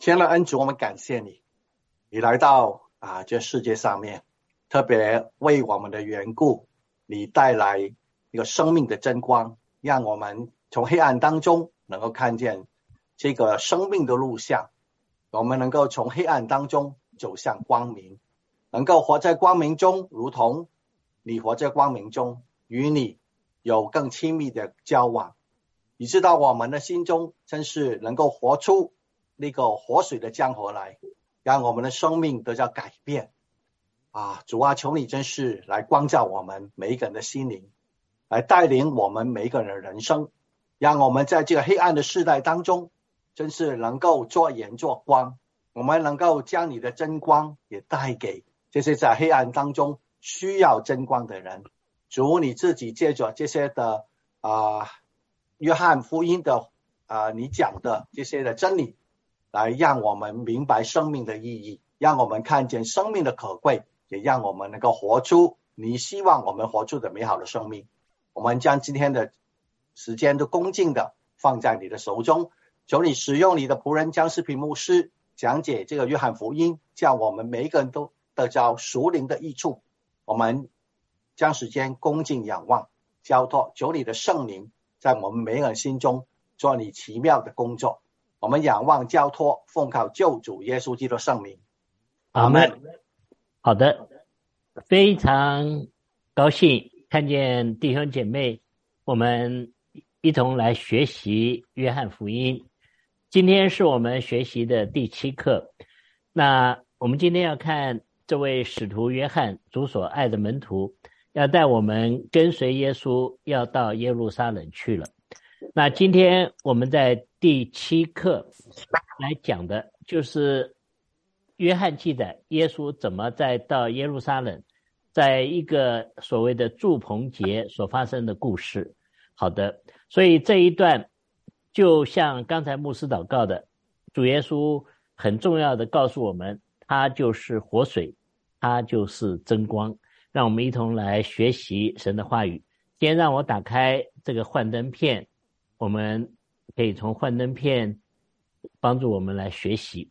天父恩主，我们感谢你，你来到这世界上面，特别为我们的缘故，你带来一个生命的真光，让我们从黑暗当中能够看见这个生命的路向，我们能够从黑暗当中走向光明，能够活在光明中，如同你活在光明中，与你有更亲密的交往。你知道我们的心中真是能够活出那个活水的江河来，让我们的生命得到改变主啊，求你真是来光照我们每一个人的心灵，来带领我们每一个人的人生，让我们在这个黑暗的世代当中真是能够做盐做光，我们能够将你的真光也带给这些在黑暗当中需要真光的人。主，你自己借着这些的约翰福音的你讲的这些的真理，来让我们明白生命的意义，让我们看见生命的可贵，也让我们能够活出你希望我们活出的美好的生命。我们将今天的时间都恭敬的放在你的手中，求你使用你的仆人江世平牧师讲解这个约翰福音，叫我们每一个人都得着属灵的益处。我们将时间恭敬仰望交托，求你的圣灵在我们每个人心中做你奇妙的工作。我们仰望交托，奉靠救主耶稣基督的圣名， 阿们。好的，非常高兴看见弟兄姐妹，我们一同来学习约翰福音。今天是我们学习的第7课。那我们今天要看这位使徒约翰，主所爱的门徒，要带我们跟随耶稣，要到耶路撒冷去了。那今天我们在第7课来讲的就是约翰记载耶稣怎么到耶路撒冷，在一个所谓的住棚节所发生的故事。好的，所以这一段就像刚才牧师祷告的，主耶稣很重要的告诉我们，他就是活水，他就是真光。让我们一同来学习神的话语。先让我打开这个幻灯片，我们可以从幻灯片帮助我们来学习。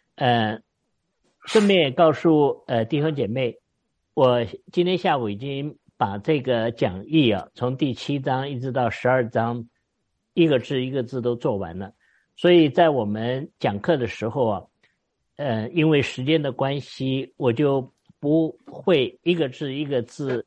顺便也告诉弟兄姐妹，我今天下午已经把这个讲义从第7章一直到12章，一个字一个字都做完了。所以在我们讲课的时候因为时间的关系，我就不会一个字一个字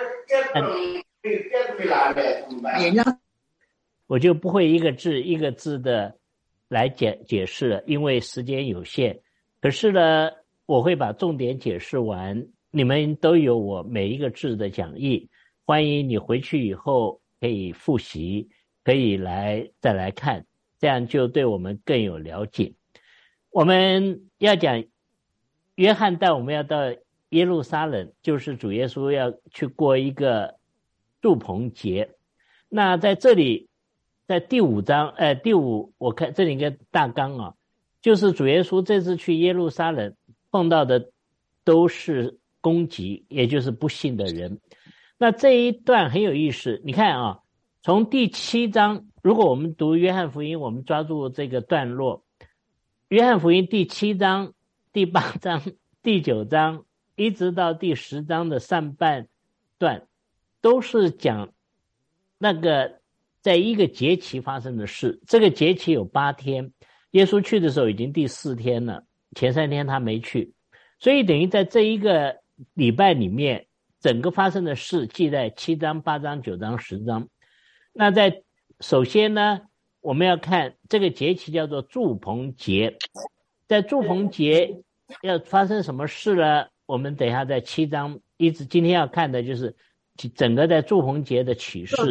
我就不会一个字一个字的来解释了，因为时间有限。可是呢，我会把重点解释完，你们都有我每一个字的讲义，欢迎你回去以后可以复习，可以再来看，这样就对我们更有了解。我们要讲约翰带我们要到耶路撒冷，就是主耶稣要去过一个住棚节。那在这里，在第5章第5，我看这里一个大纲就是主耶稣这次去耶路撒冷碰到的都是攻击，也就是不信的人。那这一段很有意思，你看从第7章，如果我们读约翰福音，我们抓住这个段落，约翰福音第7章、第8章、第9章一直到第10章的上半段，都是讲那个在一个节期发生的事。这个节期有8天，耶稣去的时候已经第4天了，前3天他没去，所以等于在这一个礼拜里面，整个发生的事记在7章、8章、9章、10章。那首先呢，我们要看这个节期叫做住棚节。在住棚节要发生什么事呢？我们等一下在7章一直今天要看的就是整个在住棚节的启示。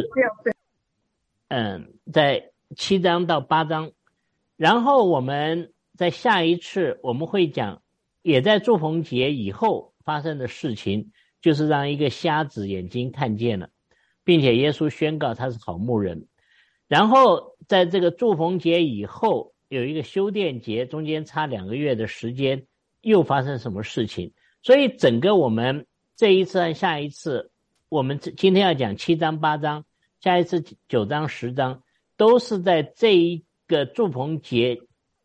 在7章到8章，然后我们在下一次我们会讲也在住棚节以后发生的事情，就是让一个瞎子眼睛看见了，并且耶稣宣告他是好牧人。然后在这个住棚节以后有一个修殿节，中间差2个月的时间，又发生什么事情。所以整个我们这一次和下一次，我们今天要讲7章8章，下一次9章10章，都是在这一个住棚节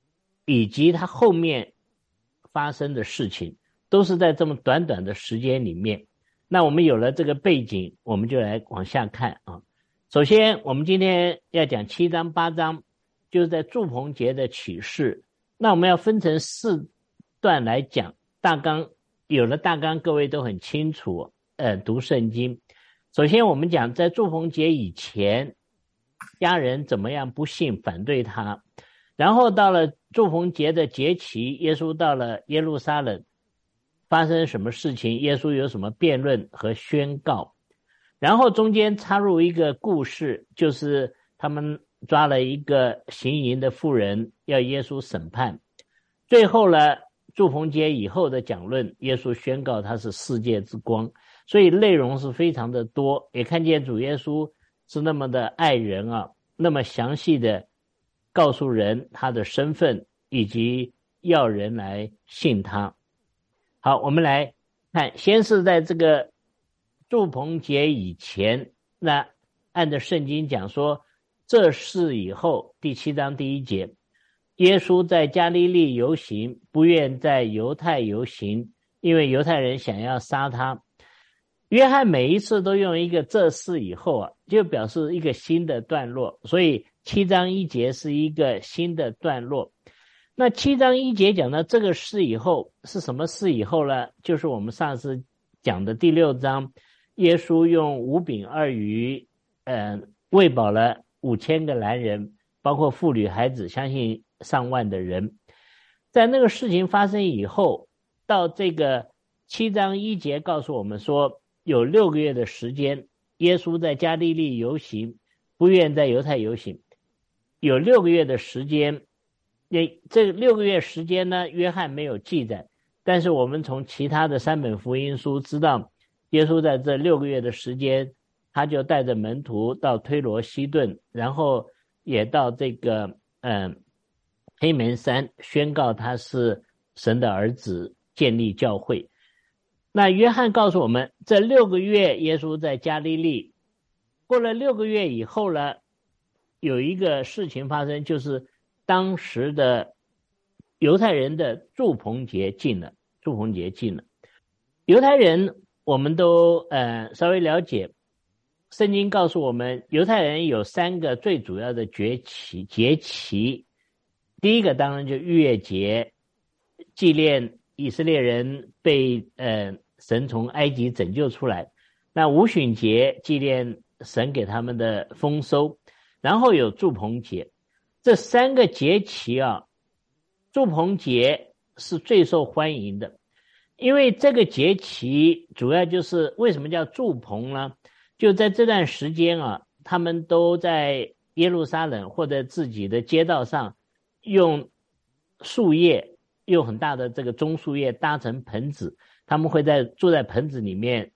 以及它后面发生的事情，都是在这么短短的时间里面。那我们有了这个背景，我们就来往下看啊。首先我们今天要讲7章8章，就是在住棚节的启示。那我们要分成4段来讲，大纲有了大纲，各位都很清楚读圣经。首先我们讲在住棚节以前，家人怎么样不信反对他，然后到了住棚节的节期，耶稣到了耶路撒冷，发生什么事情，耶稣有什么辩论和宣告，然后中间插入一个故事，就是他们抓了一个行淫的妇人，要耶稣审判。最后呢，住棚节以后的讲论，耶稣宣告他是世界之光，所以内容是非常的多，也看见主耶稣是那么的爱人啊，那么详细的告诉人他的身份，以及要人来信他。好，我们来看，先是在这个住棚节以前，那按照圣经讲说，这事以后，第7章第1节，耶稣在加利利游行，不愿在犹太游行，因为犹太人想要杀他。约翰每一次都用一个这事以后啊，就表示一个新的段落，所以7章1节是一个新的段落。那7章1节讲到这个事以后，是什么事以后呢？就是我们上次讲的第6章，耶稣用5饼2鱼喂饱了5000个男人，包括妇女孩子，相信上万的人。在那个事情发生以后，到这个7章1节告诉我们说，有6个月的时间，耶稣在加利利游行，不愿在犹太游行。有6个月的时间，这6个月时间呢，约翰没有记载，但是我们从其他的3本福音书知道，耶稣在这6个月的时间，他就带着门徒到推罗西顿，然后也到这个黑门山宣告他是神的儿子，建立教会。那约翰告诉我们，这6个月耶稣在加利利，过了6个月以后呢，有一个事情发生，就是当时的犹太人的住棚节近了。犹太人我们都稍微了解，圣经告诉我们，犹太人有3个最主要的节期。第一个当然就逾越节，纪念以色列人被神从埃及拯救出来。那五旬节纪念神给他们的丰收，然后有住棚节。这3个节期啊，住棚节是最受欢迎的，因为这个节期主要就是为什么叫住棚呢？就在这段时间啊，他们都在耶路撒冷或者自己的街道上，用树叶，用很大的这个棕树叶搭成棚子，他们会住在棚子里面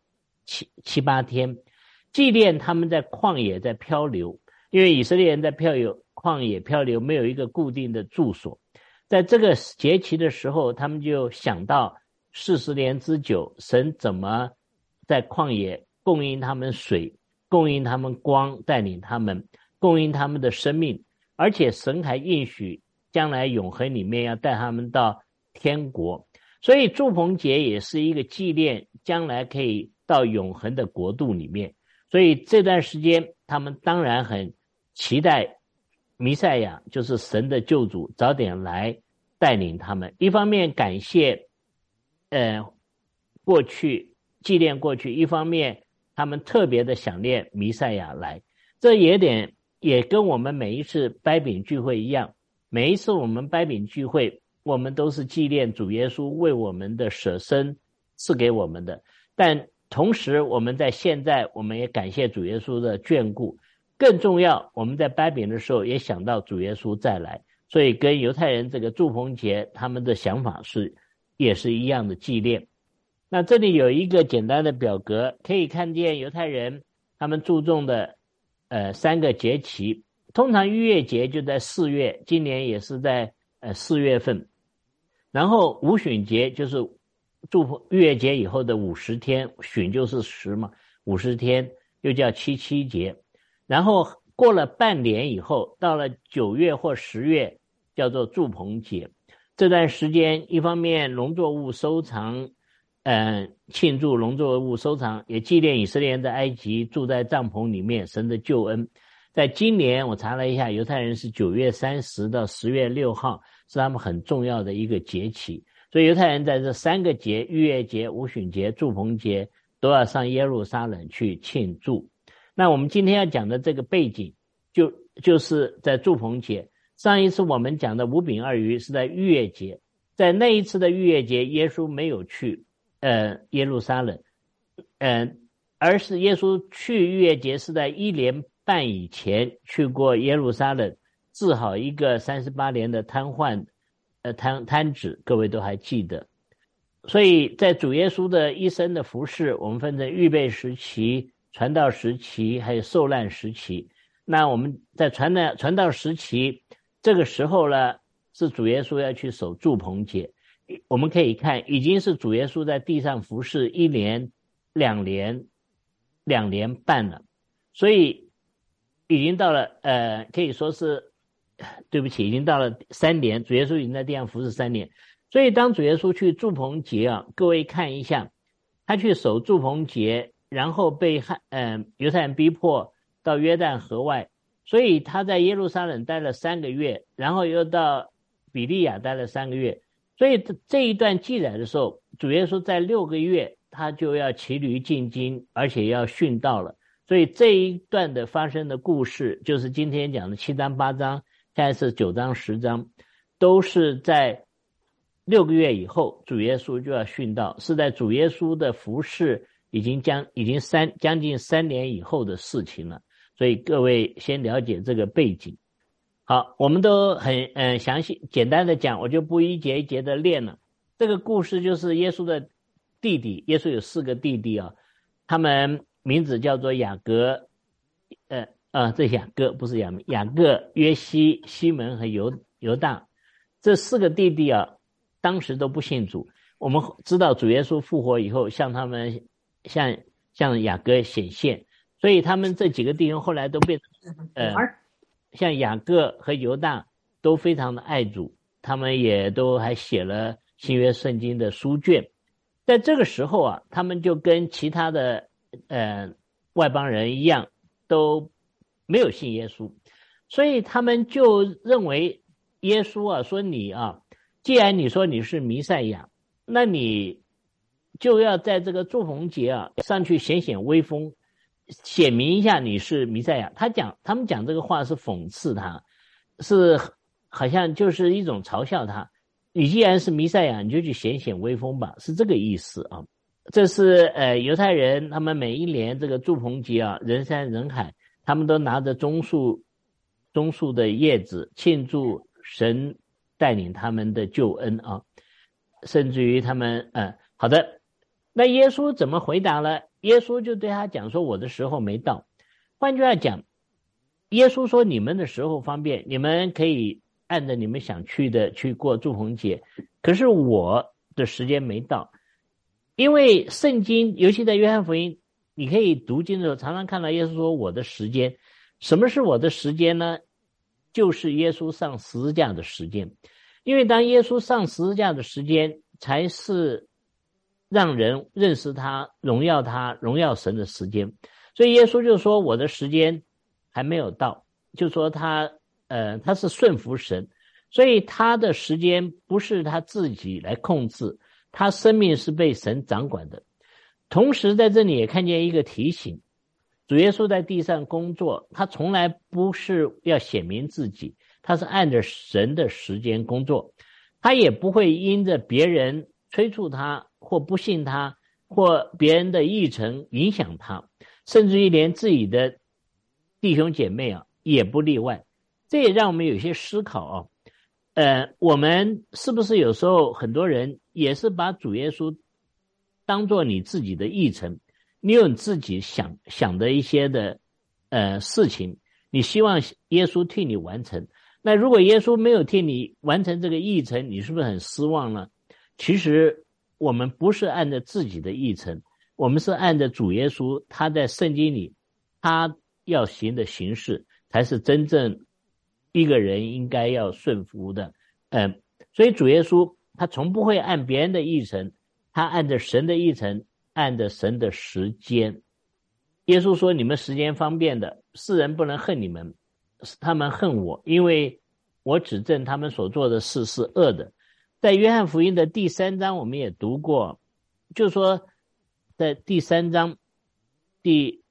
7、8天，纪念他们在旷野在漂流，因为以色列人在旷野漂流，没有一个固定的住所。在这个节期的时候，他们就想到40年之久，神怎么在旷野供应他们水，供应他们光，带领他们，供应他们的生命，而且神还应许将来永恒里面要带他们到天国。所以住棚节也是一个纪念将来可以到永恒的国度里面。所以这段时间他们当然很期待弥赛亚，就是神的救主早点来带领他们。一方面感谢过去，纪念过去，一方面他们特别的想念弥赛亚来。这也跟我们每一次掰饼聚会一样，每一次我们掰饼聚会，我们都是纪念主耶稣为我们的舍身赐给我们的，但同时我们在现在我们也感谢主耶稣的眷顾，更重要，我们在掰饼的时候也想到主耶稣再来。所以跟犹太人这个住棚节他们的想法也是一样的纪念。那这里有一个简单的表格，可以看见犹太人他们注重的3个节期。通常逾越节就在4月，今年也是在4月份。然后五旬节就是逾越节以后的50天，旬就是10嘛，50天又叫7节。然后过了半年以后，到了9月或10月叫做住棚节。 这段时间一方面农作物收藏，庆祝农作物收藏，也纪念以色列人在埃及住在帐篷里面神的救恩。在今年我查了一下，犹太人是9月30到10月6号是他们很重要的一个节期，所以犹太人在这3个节，逾越节、五旬节、住棚节都要上耶路撒冷去庆祝。那我们今天要讲的这个背景就是在住棚节。上一次我们讲的5饼2鱼是在逾越节，在那一次的逾越节耶稣没有去耶路撒冷，而是耶稣去逾越节是在1年半以前去过耶路撒冷，治好一个38年的瘫痪瘫子，各位都还记得。所以在主耶稣的一生的服事，我们分成预备时期、传道时期还有受难时期。那我们在传道时期这个时候呢，是主耶稣要去守住棚节。我们可以看已经是主耶稣在地上服事1年2年半了，所以已经到了可以说是对不起，已经到了3年，主耶稣已经在地上服事3年。所以当主耶稣去住棚节啊，各位看一下，他去守住棚节，然后被犹太人逼迫到约旦河外，所以他在耶路撒冷待了3个月，然后又到比利亚待了3个月。所以这一段记载的时候，主耶稣在6个月他就要骑驴进京，而且要殉道了。所以这一段的发生的故事，就是今天讲的7章8章，现在是9章10章，都是在6个月以后主耶稣就要殉道，是在主耶稣的服事已经将近3年以后的事情了。所以各位先了解这个背景。好，我们都很详细简单的讲，我就不一节一节的练了。这个故事就是耶稣的弟弟，耶稣有4个弟弟啊，他们名字叫做雅各，这雅各不是雅各、约西、西门和犹大。这4个弟弟啊，当时都不信主。我们知道主耶稣复活以后向他们向雅各显现，所以他们这几个弟兄后来都变成像雅各和犹大都非常的爱主，他们也都还写了新约圣经的书卷。在这个时候啊，他们就跟其他的外邦人一样，都没有信耶稣，所以他们就认为耶稣啊，说你啊，既然你说你是弥赛亚，那你就要在这个住棚节啊上去显威风，显明一下你是弥赛亚。他们讲这个话是讽刺他，是好像就是一种嘲笑他。你既然是弥赛亚，你就去显威风吧，是这个意思啊。这是犹太人他们每一年这个住棚节啊，人山人海，他们都拿着棕树的叶子庆祝神带领他们的救恩啊，甚至于他们好的。那耶稣怎么回答了？耶稣就对他讲说，我的时候没到。换句话讲，耶稣说你们的时候方便，你们可以按着你们想去的去过住棚节，可是我的时间没到。因为圣经尤其在约翰福音，你可以读经的时候常常看到耶稣说我的时间。什么是我的时间呢？就是耶稣上十字架的时间。因为当耶稣上十字架的时间，才是让人认识他、荣耀神的时间。所以耶稣就说我的时间还没有到，就说他是顺服神，所以他的时间不是他自己来控制，他生命是被神掌管的。同时在这里也看见一个提醒，主耶稣在地上工作，他从来不是要显明自己，他是按着神的时间工作，他也不会因着别人催促他或不信他或别人的议程影响他，甚至于连自己的弟兄姐妹啊也不例外。这也让我们有些思考啊，我们是不是有时候很多人也是把主耶稣当作你自己的议程，你有你自己想的一些的事情，你希望耶稣替你完成。那如果耶稣没有替你完成这个议程，你是不是很失望呢？其实我们不是按照自己的议程，我们是按照主耶稣他在圣经里他要行的形式，才是真正一个人应该要顺服的。 所以主耶稣他从不会按别人的议程，他按着神的议程，按着神的时间。耶稣说，你们时间方便的，世人不能恨你们，他们恨我，因为我指证他们所做的事是恶的。在约翰福音的第3章我们也读过，就是说在第3章第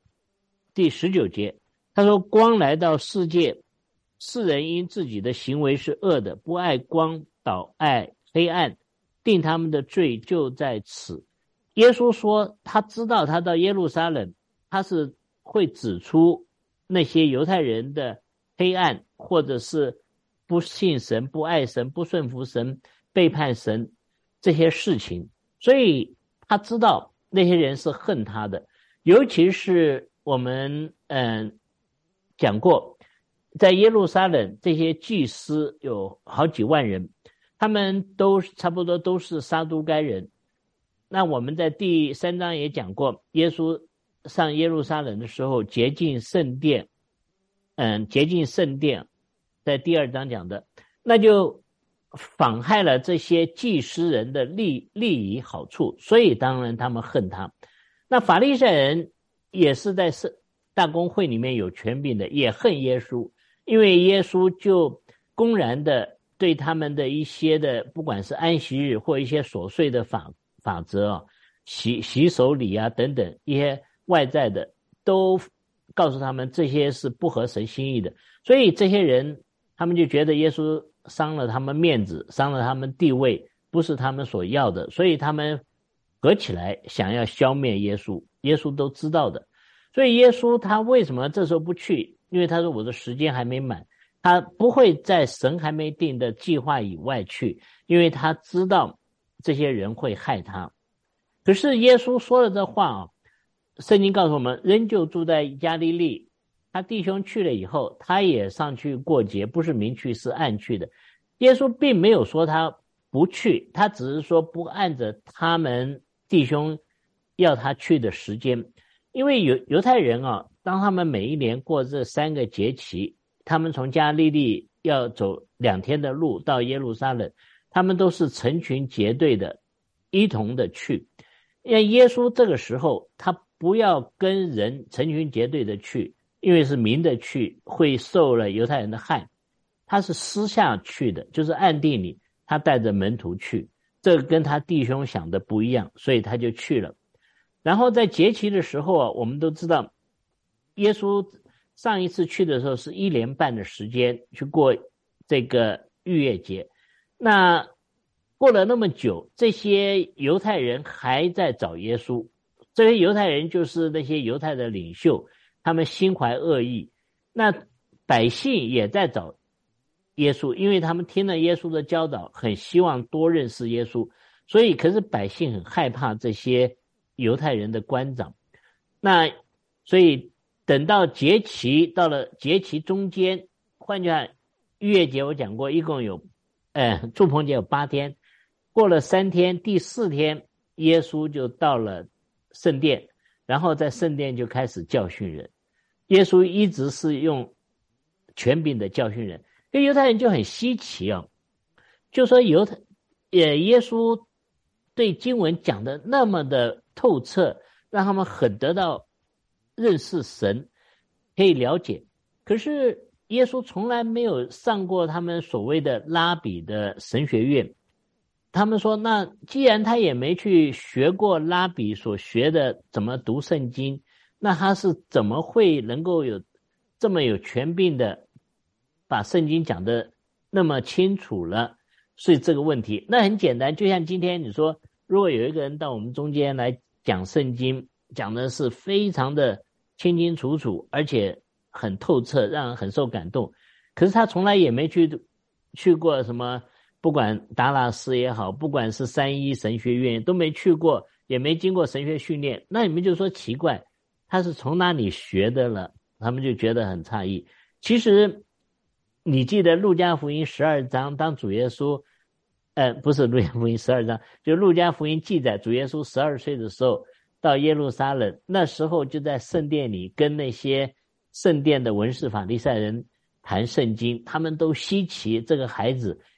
19节，他说，光来到世界，世人因自己的行为是恶的，不爱光，倒爱黑暗，定他们的罪就在此。耶稣说他知道他到耶路撒冷，他是会指出那些犹太人的黑暗，或者是不信神、不爱神、不顺服神、背叛神这些事情，所以他知道那些人是恨他的。尤其是我们讲过，在耶路撒冷这些祭司有好几万人，他们都差不多都是撒都该人。那我们在第3章也讲过，耶稣上耶路撒冷的时候洁净圣殿，洁净圣殿，在第2章讲的，那就妨害了这些祭司人的利益好处，所以当然他们恨他。那法利赛人也是在大公会里面有权柄的，也恨耶稣，因为耶稣就公然的对他们的一些的，不管是安息日或一些琐碎的法则，洗手礼啊等等一些外在的，都告诉他们这些是不合神心意的。所以这些人他们就觉得耶稣伤了他们面子，伤了他们地位，不是他们所要的，所以他们合起来想要消灭耶稣，耶稣都知道的。所以耶稣他为什么这时候不去？因为他说我的时间还没满，他不会在神还没定的计划以外去，因为他知道这些人会害他。可是耶稣说了这话圣经告诉我们，仍旧住在加利利，他弟兄去了以后，他也上去过节，不是明去是暗去的。耶稣并没有说他不去，他只是说不按着他们弟兄要他去的时间。因为犹太人当他们每一年过这3个节期，他们从加利利要走2天的路到耶路撒冷，他们都是成群结队的一同的去。因为耶稣这个时候他不要跟人成群结队的去，因为是明的去会受了犹太人的害，他是私下去的，就是暗地里他带着门徒去，这个跟他弟兄想的不一样，所以他就去了。然后在节期的时候我们都知道耶稣上一次去的时候是1年半的时间去过这个逾越节。那过了那么久，这些犹太人还在找耶稣，这些犹太人就是那些犹太的领袖，他们心怀恶意。那百姓也在找耶稣，因为他们听了耶稣的教导，很希望多认识耶稣，所以可是百姓很害怕这些犹太人的官长。那所以等到节期，到了节期中间，换句话，逾越节我讲过一共有住棚节有8天，过了3天，第4天耶稣就到了圣殿，然后在圣殿就开始教训人。耶稣一直是用权柄的教训人，所以犹太人就很稀奇就说耶稣对经文讲的那么的透彻，让他们很得到认识神，可以了解。可是耶稣从来没有上过他们所谓的拉比的神学院。他们说，那既然他也没去学过拉比所学的怎么读圣经，那他是怎么会能够有这么有权柄的把圣经讲得那么清楚了？所以这个问题那很简单，就像今天你说，如果有一个人到我们中间来讲圣经，讲的是非常的清清楚楚，而且很透彻，让人很受感动，可是他从来也没去过什么，不管达拉斯也好，不管是3一神学院都没去过，也没经过神学训练，那你们就说奇怪，他是从哪里学的了？他们就觉得很诧异。其实你记得路加福音12章，当主耶稣不是路加福音12章，就路加福音记载主耶稣12岁的时候到耶路撒冷，那时候就在圣殿里跟那些圣殿的文士法利赛人谈圣经，他们都稀奇这个孩子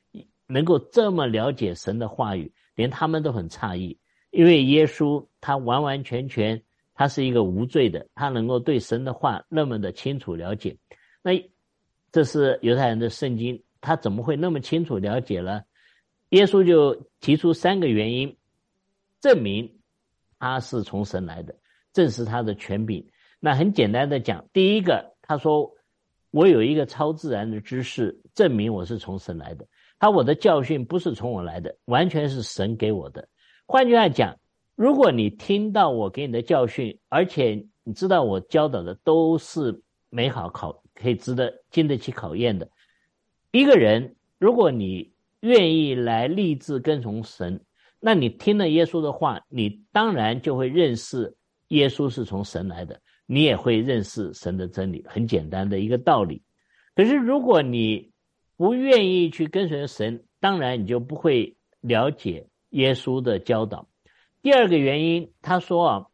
能够这么了解神的话语，连他们都很诧异。因为耶稣他完完全全他是一个无罪的，他能够对神的话那么的清楚了解。那这是犹太人的圣经，他怎么会那么清楚了解呢？耶稣就提出3个原因，证明他是从神来的，证实他的权柄。那很简单的讲，第一个，他说我有一个超自然的知识，证明我是从神来的。我的教训不是从我来的，完全是神给我的。换句话讲，如果你听到我给你的教训，而且你知道我教导的都是美好可以经得起考验的，一个人如果你愿意来立志跟从神，那你听了耶稣的话，你当然就会认识耶稣是从神来的，你也会认识神的真理，很简单的一个道理。可是如果你不愿意去跟随神，当然你就不会了解耶稣的教导。第二个原因，他说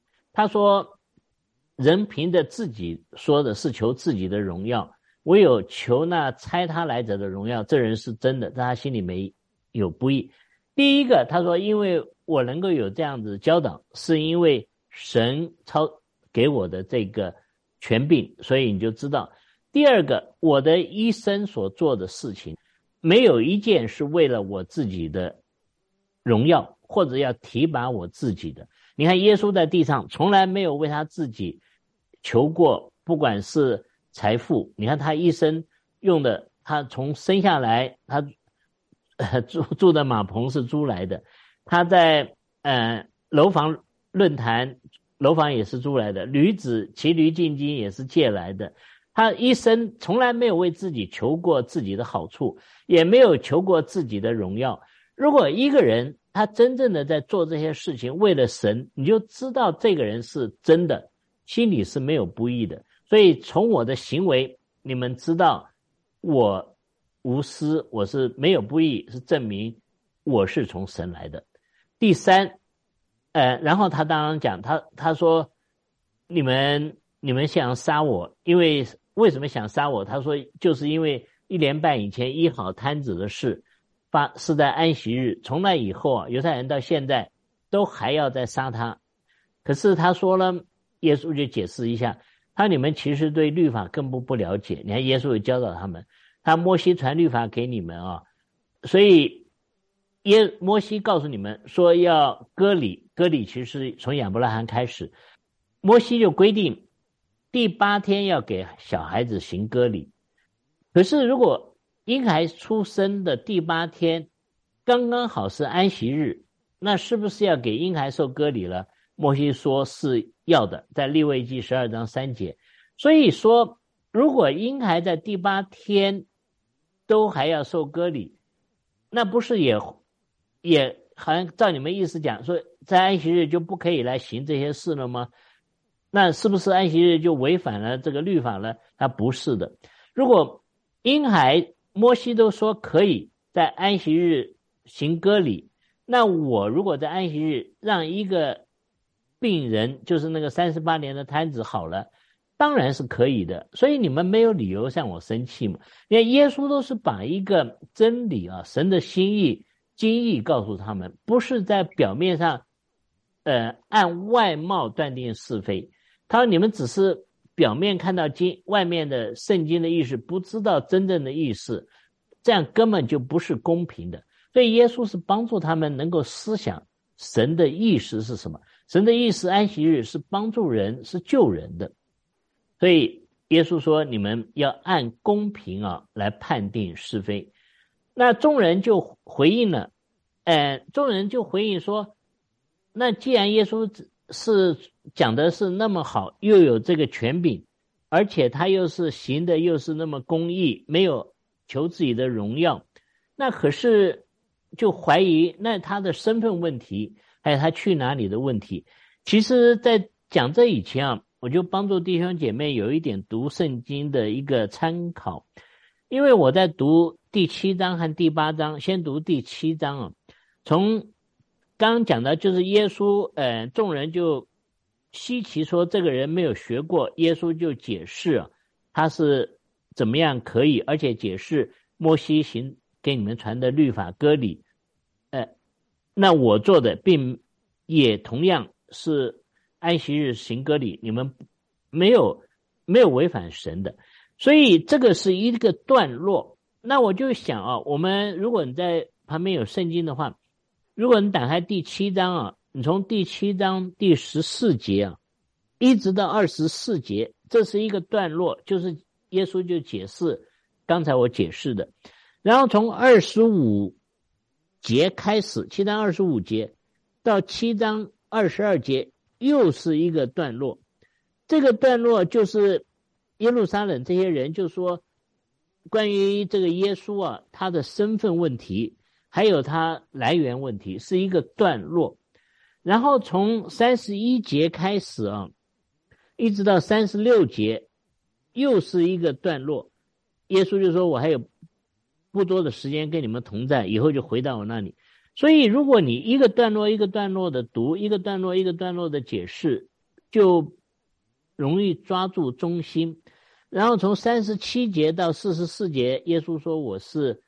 人凭着自己说的是求自己的荣耀，唯有求那差他来者的荣耀，这人是真的，在他心里没有不义。第一个，他说因为我能够有这样子教导，是因为神给我的这个权柄，所以你就知道。第二个，我的一生所做的事情，没有一件是为了我自己的荣耀，或者要提拔我自己的。你看耶稣在地上从来没有为他自己求过，不管是财富，你看他一生用的，他从生下来，他住的马棚是租来的，他在楼房论坛，楼房也是租来的，驴子骑驴进京也是借来的。他一生从来没有为自己求过自己的好处，也没有求过自己的荣耀。如果一个人他真正的在做这些事情为了神，你就知道这个人是真的，心里是没有不义的。所以从我的行为，你们知道我无私，我是没有不义，是证明我是从神来的。第三，然后他当然讲，他说你们想杀我，为什么想杀我？他说就是因为1年半以前医好瘫子的事是在安息日，从那以后犹太人到现在都还要再杀他。可是他说了，耶稣就解释一下，你们其实对律法根本不了解。你看耶稣也教导他们，摩西传律法给你们啊，所以摩西告诉你们说要割礼，割礼其实从亚伯拉罕开始，摩西就规定第8天要给小孩子行割礼。可是如果婴孩出生的第8天刚刚好是安息日，那是不是要给婴孩受割礼了？摩西说是要的，在利未记12章3节。所以说如果婴孩在第8天都还要受割礼，那不是也好像照你们意思讲说在安息日就不可以来行这些事了吗？那是不是安息日就违反了这个律法呢？它不是的。如果婴孩摩西都说可以在安息日行割礼，那我如果在安息日让一个病人，就是那个38年的瘫子好了，当然是可以的。所以你们没有理由向我生气嘛。因为耶稣都是把一个真理神的心意经意告诉他们，不是在表面上按外貌断定是非。他说你们只是表面看到外面的圣经的意思，不知道真正的意思，这样根本就不是公平的。所以耶稣是帮助他们能够思想神的意思是什么。神的意思安息日是帮助人，是救人的。所以耶稣说你们要按公平来判定是非。那众人就回应了，说，那既然耶稣是讲的是那么好，又有这个权柄，而且他又是行的又是那么公义，没有求自己的荣耀，那可是就怀疑那他的身份问题，还有他去哪里的问题。其实在讲这以前我就帮助弟兄姐妹有一点读圣经的一个参考。因为我在读第7章和第8章，先读第7章从刚刚讲的就是耶稣众人就稀奇说这个人没有学过，耶稣就解释他是怎么样可以，而且解释摩西行给你们传的律法割礼，那我做的并也同样是安息日行割礼，你们没有违反神的。所以这个是一个段落。那我就想啊，我们如果你在旁边有圣经的话，如果你打开第7章啊，你从第7章第14节啊一直到24节，这是一个段落，就是耶稣就解释刚才我解释的。然后从25节开始，7章25节到7章22节又是一个段落。这个段落就是耶路撒冷这些人就说关于这个耶稣啊，他的身份问题还有他来源问题是一个段落。然后从31节开始啊，一直到36节又是一个段落。耶稣就说我还有不多的时间跟你们同在，以后就回到我那里。所以如果你一个段落一个段落的读，一个段落一个段落的解释，就容易抓住中心。然后从37节到44节，耶稣说我是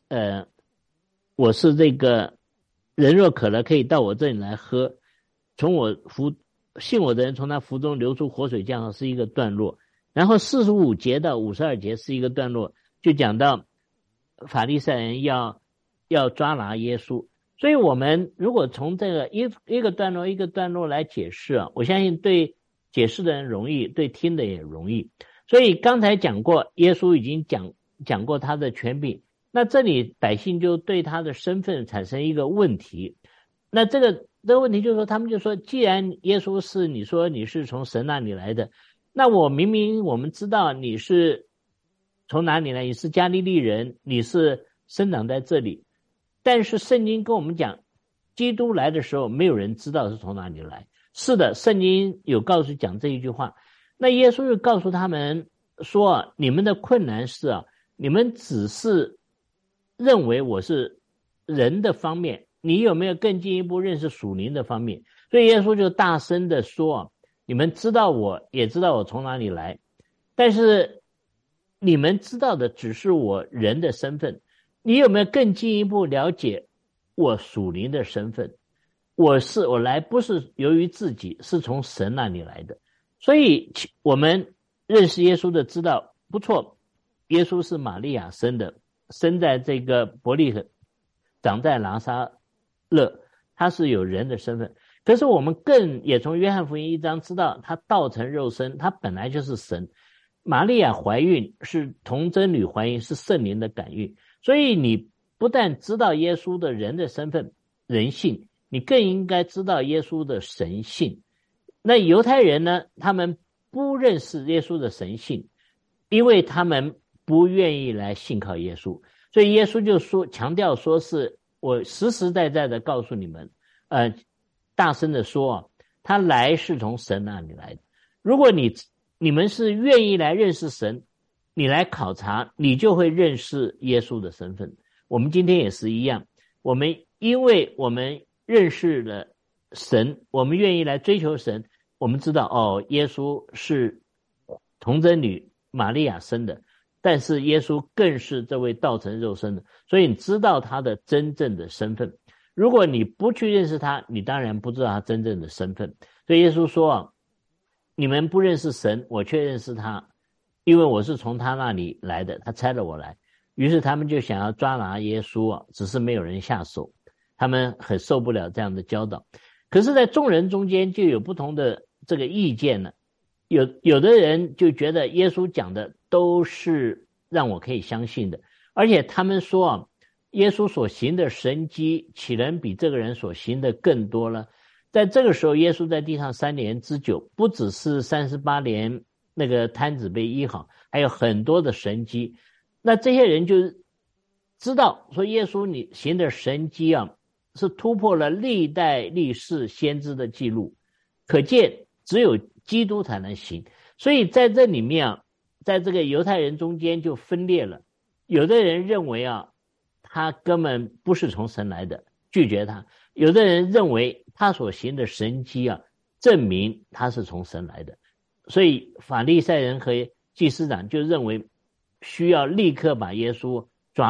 这个人若渴了可以到我这里来喝，从我信我的人从他腹中流出活水这样是一个段落。然后45节到52节是一个段落，就讲到法利赛人要抓拿耶稣。所以我们如果从这个一个段落一个段落来解释啊，我相信对解释的人容易，对听的也容易。所以刚才讲过，耶稣已经讲过他的权柄，那这里百姓就对他的身份产生一个问题。那这个问题就是说，他们就说既然耶稣是你说你是从神那里来的，那我们知道你是从哪里来，你是加利利人，你是生长在这里，但是圣经跟我们讲基督来的时候没有人知道是从哪里来。是的，圣经有讲这一句话。那耶稣就告诉他们说，你们的困难是啊，你们只是认为我是人的方面，你有没有更进一步认识属灵的方面？所以耶稣就大声的说啊，你们知道我，也知道我从哪里来，但是你们知道的只是我人的身份，你有没有更进一步了解我属灵的身份？我来不是由于自己，是从神那里来的。所以我们认识耶稣的知道不错，耶稣是玛利亚生的，生在这个伯利恒，长在拿撒勒，他是有人的身份。可是我们更也从约翰福音1章知道，他道成肉身，他本来就是神。玛利亚怀孕是童贞女怀孕，是圣灵的感孕。所以你不但知道耶稣的人的身份人性，你更应该知道耶稣的神性。那犹太人呢，他们不认识耶稣的神性，因为他们不愿意来信靠耶稣。所以耶稣就强调说，是我实实在在的告诉你们，大声的说啊，他来是从神那里来的。如果你们是愿意来认识神，你来考察，你就会认识耶稣的身份。我们今天也是一样，因为我们认识了神，我们愿意来追求神，我们知道耶稣是童贞女玛利亚生的，但是耶稣更是这位道成肉身的，所以你知道他的真正的身份。如果你不去认识他，你当然不知道他真正的身份。所以耶稣说啊，你们不认识神，我却认识他，因为我是从他那里来的，他差了我来。于是他们就想要抓拿耶稣啊，只是没有人下手，他们很受不了这样的教导。可是在众人中间就有不同的这个意见呢。有的人就觉得耶稣讲的都是让我可以相信的，而且他们说啊，耶稣所行的神迹岂能比这个人所行的更多呢？在这个时候，耶稣在地上3年之久，不只是38年那个瘫子被医好，还有很多的神迹。那这些人就知道说，耶稣你行的神迹啊，是突破了历代历世先知的记录，可见只有基督才能行。所以在这里面啊，在这个犹太人中间就分裂了。有的人认为啊，他根本不是从神来的，拒绝他；有的人认为他所行的神迹啊，证明他是从神来的。所以法利赛人和祭司长就认为需要立刻把耶稣抓来，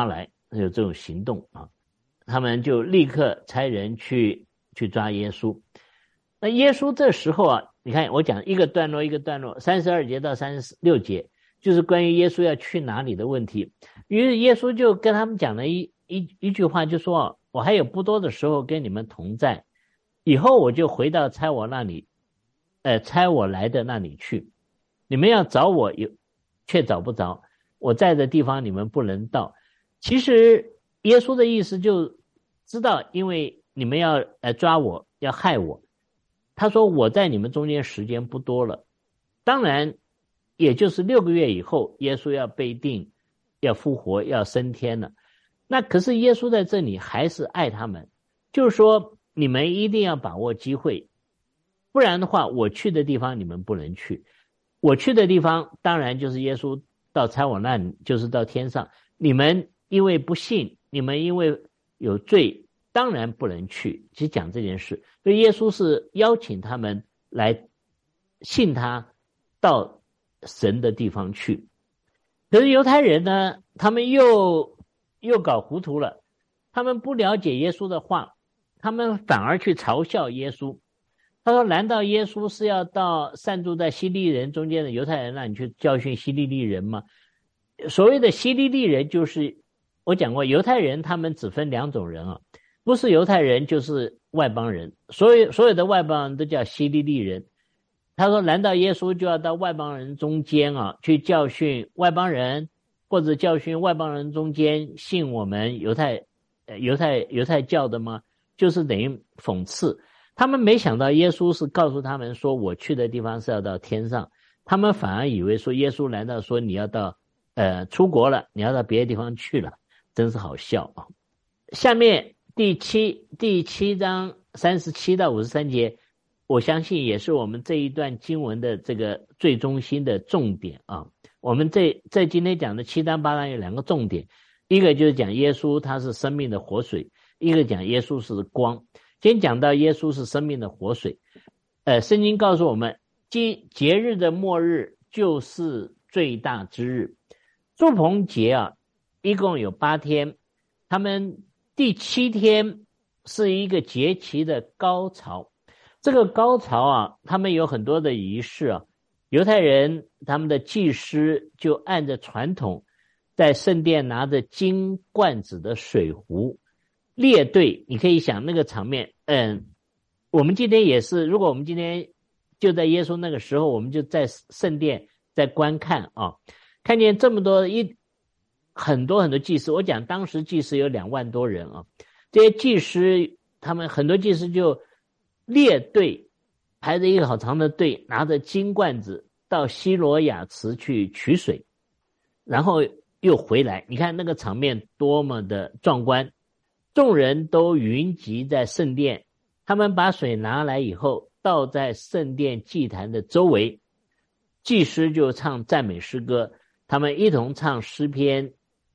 有这种行动啊，他们就立刻差人去抓耶稣。那耶稣这时候啊，你看我讲一个段落一个段落，32节到36节就是关于耶稣要去哪里的问题。于是耶稣就跟他们讲了一句话，就说我还有不多的时候跟你们同在，以后我就回到差我来的那里去，你们要找我却找不着，我在的地方你们不能到。其实耶稣的意思就知道，因为你们要抓我，要害我，他说我在你们中间时间不多了，当然也就是6个月以后耶稣要被定，要复活，要升天了。那可是耶稣在这里还是爱他们，就是说你们一定要把握机会，不然的话我去的地方你们不能去。我去的地方当然就是耶稣到差我那里，就是到天上，你们因为不信，你们因为有罪，当然不能去。其实讲这件事，所以耶稣是邀请他们来信他，到神的地方去。可是犹太人呢，他们又搞糊涂了，他们不了解耶稣的话，他们反而去嘲笑耶稣。他说难道耶稣是要到散住在希利人中间的犹太人那里去教训希利利人吗？所谓的希利利人，就是我讲过犹太人他们只分2种人啊，不是犹太人就是外邦人，所有的外邦人都叫希利利人。他说难道耶稣就要到外邦人中间啊，去教训外邦人，或者教训外邦人中间信我们犹太教的吗？就是等于讽刺。他们没想到耶稣是告诉他们说我去的地方是要到天上，他们反而以为说耶稣难道说你要到出国了，你要到别的地方去了，真是好笑啊。下面第七章37到53节，我相信也是我们这一段经文的这个最中心的重点啊。我们在今天讲的7章8章有2个重点，一个就是讲耶稣他是生命的活水，一个讲耶稣是光。先讲到耶稣是生命的活水。圣经告诉我们，节日的末日就是最大之日。住棚节啊，一共有8天，他们第7天是一个节期的高潮。这个高潮啊，他们有很多的仪式啊。犹太人他们的祭司就按着传统，在圣殿拿着金罐子的水壶列队，你可以想那个场面。我们今天也是，如果我们今天就在耶稣那个时候，我们就在圣殿在观看啊，看见这么多很多祭司。我讲当时祭司有2万多人啊，这些祭司他们很多祭司就列队排着一个好长的队，拿着金罐子到西罗亚池去取水，然后又回来。你看那个场面多么的壮观，众人都云集在圣殿，他们把水拿来以后倒在圣殿祭坛的周围，祭司就唱赞美诗歌，他们一同唱诗篇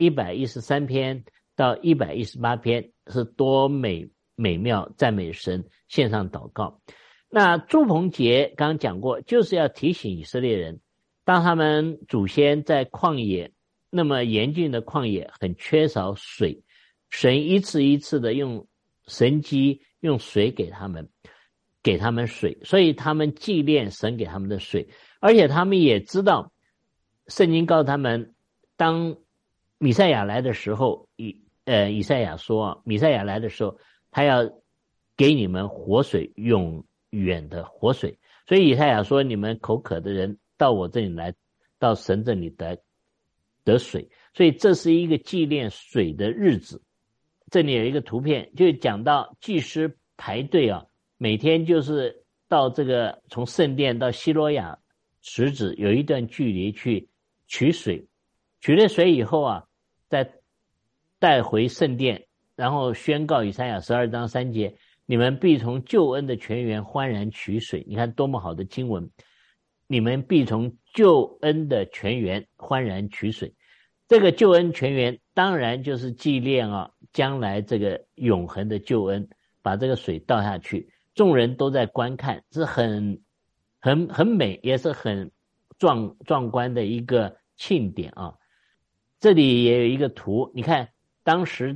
113篇到118篇，是多美妙，赞美神，献上祷告。那住棚节刚刚讲过，就是要提醒以色列人，当他们祖先在旷野，那么严峻的旷野很缺少水，神一次一次的用神机用水给他们水，所以他们纪念神给他们的水。而且他们也知道圣经告诉他们，当弥赛亚来的时候，以赛亚说弥赛亚来的时候，他要给你们活水，永远的活水。所以以赛亚说，你们口渴的人到我这里来，到神这里得水。所以这是一个纪念水的日子。这里有一个图片，就讲到祭司排队啊，每天就是到这个从圣殿到西罗亚池子有一段距离去取水，取了水以后啊，再带回圣殿，然后宣告以赛亚12章3节，你们必从救恩的泉源欢然取水。你看多么好的经文，你们必从救恩的泉源欢然取水。这个救恩泉源当然就是纪念啊将来这个永恒的救恩，把这个水倒下去，众人都在观看，是很美，也是很壮观的一个庆典啊。这里也有一个图，你看当时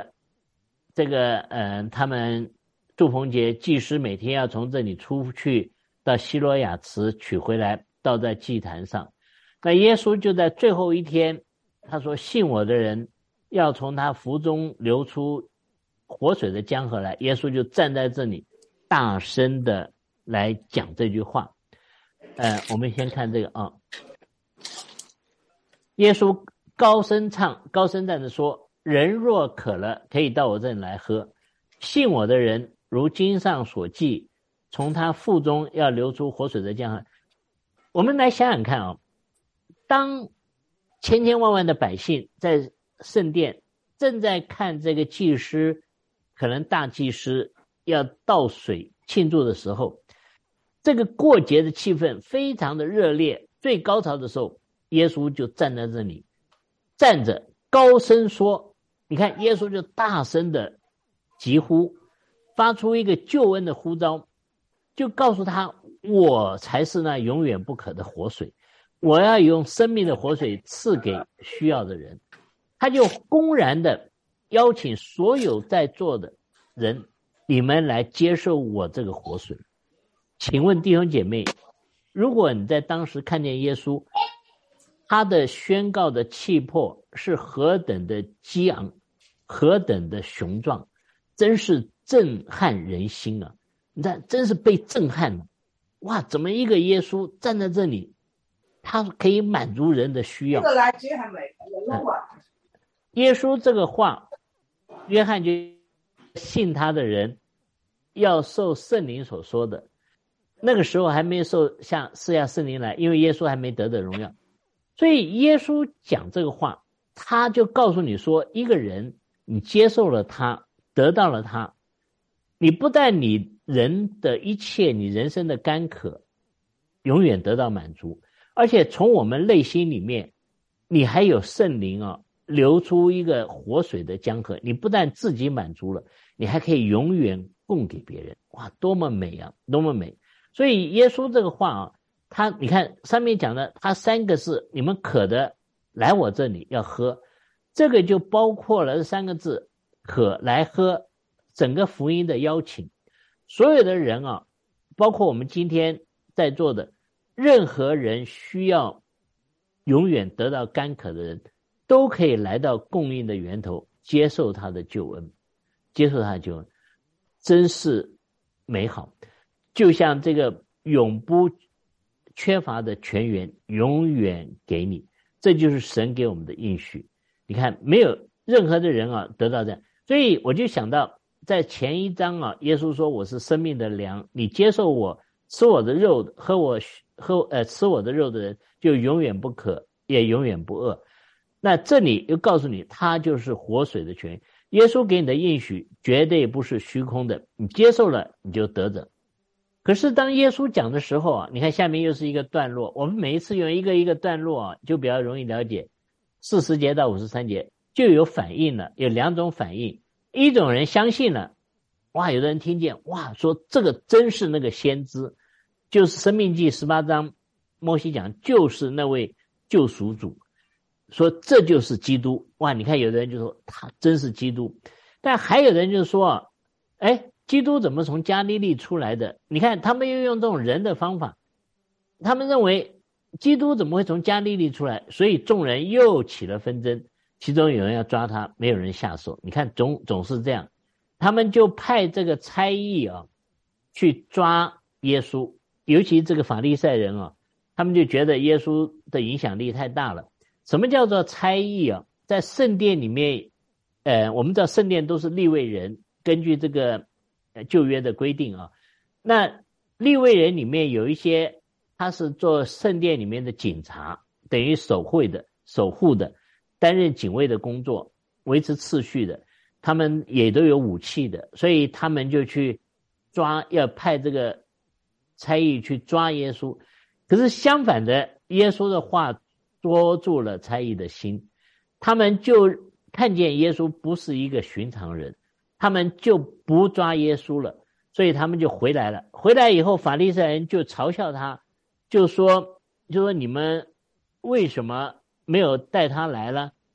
他们祝棚节祭司每天要从这里出去到希罗亚池取回来，倒在祭坛上。那耶稣就在最后一天，他说信我的人要从他腹中流出活水的江河来。耶稣就站在这里大声的来讲这句话。我们先看这个啊，耶稣高声站着说，人若渴了，可以到我这里来喝。信我的人，如经上所记，从他腹中要流出活水的江河。我们来想想看啊，当千千万万的百姓在圣殿正在看这个祭司，可能大祭司要倒水庆祝的时候，这个过节的气氛非常的热烈，最高潮的时候，耶稣就站在这里，站着高声说，你看耶稣就大声的疾呼，发出一个救恩的呼召，就告诉他，我才是那永远不渴的活水，我要用生命的活水赐给需要的人。他就公然的邀请所有在座的人，你们来接受我这个活水。请问弟兄姐妹，如果你在当时看见耶稣，他的宣告的气魄是何等的激昂，何等的雄壮，真是震撼人心啊！你看，真是被震撼了。哇，怎么一个耶稣站在这里，他可以满足人的需要。耶稣这个话，约翰就信他的人要受圣灵所说的。那个时候还没受像赐下圣灵来，因为耶稣还没得的荣耀。所以耶稣讲这个话，他就告诉你说，一个人你接受了他，得到了他，你不但你人的一切，你人生的干渴永远得到满足，而且从我们内心里面，你还有圣灵啊，流出一个活水的江河。你不但自己满足了，你还可以永远供给别人。哇，多么美啊，多么美！所以耶稣这个话啊，你看上面讲的，他三个字，你们渴的来我这里要喝，这个就包括了这三个字，渴来喝，整个福音的邀请。所有的人啊，包括我们今天在座的任何人，需要永远得到干渴的人，都可以来到供应的源头，接受他的救恩，接受他的救恩，真是美好。就像这个永不缺乏的泉源永远给你，这就是神给我们的应许。你看，没有任何的人啊得到这样。所以我就想到在前一章啊，耶稣说我是生命的粮，你接受我，吃我的肉，吃我的肉的人就永远不渴，也永远不饿。那这里又告诉你，他就是活水的泉源。耶稣给你的应许绝对不是虚空的，你接受了你就得着。可是当耶稣讲的时候啊，你看下面又是一个段落，我们每一次用一个一个段落啊，就比较容易了解。40节到53节就有反应了，有两种反应。一种人相信了，哇，有的人听见，哇，说这个真是那个先知，就是申命记18章摩西讲就是那位救赎主，说这就是基督。哇，你看有的人就说他真是基督。但还有人就说，基督怎么从加利利出来的？你看他们又用这种人的方法，他们认为基督怎么会从加利利出来？所以众人又起了纷争，其中有人要抓他，没有人下手。你看总是这样，他们就派这个差役啊去抓耶稣，尤其这个法利赛人啊，他们就觉得耶稣的影响力太大了。什么叫做差役啊？在圣殿里面，我们知道圣殿都是利未人，根据这个旧约的规定啊，那利未人里面有一些他是做圣殿里面的警察，等于守护的，担任警卫的工作，维持秩序的，他们也都有武器的，所以他们就去抓，要派这个差役去抓耶稣。可是相反的，耶稣的话捉住了差役的心，他们就看见耶稣不是一个寻常人，他们就不抓耶稣了，所以他们就回来了。回来以后，法利赛人就嘲笑他，就说你们为什么没有带他来了？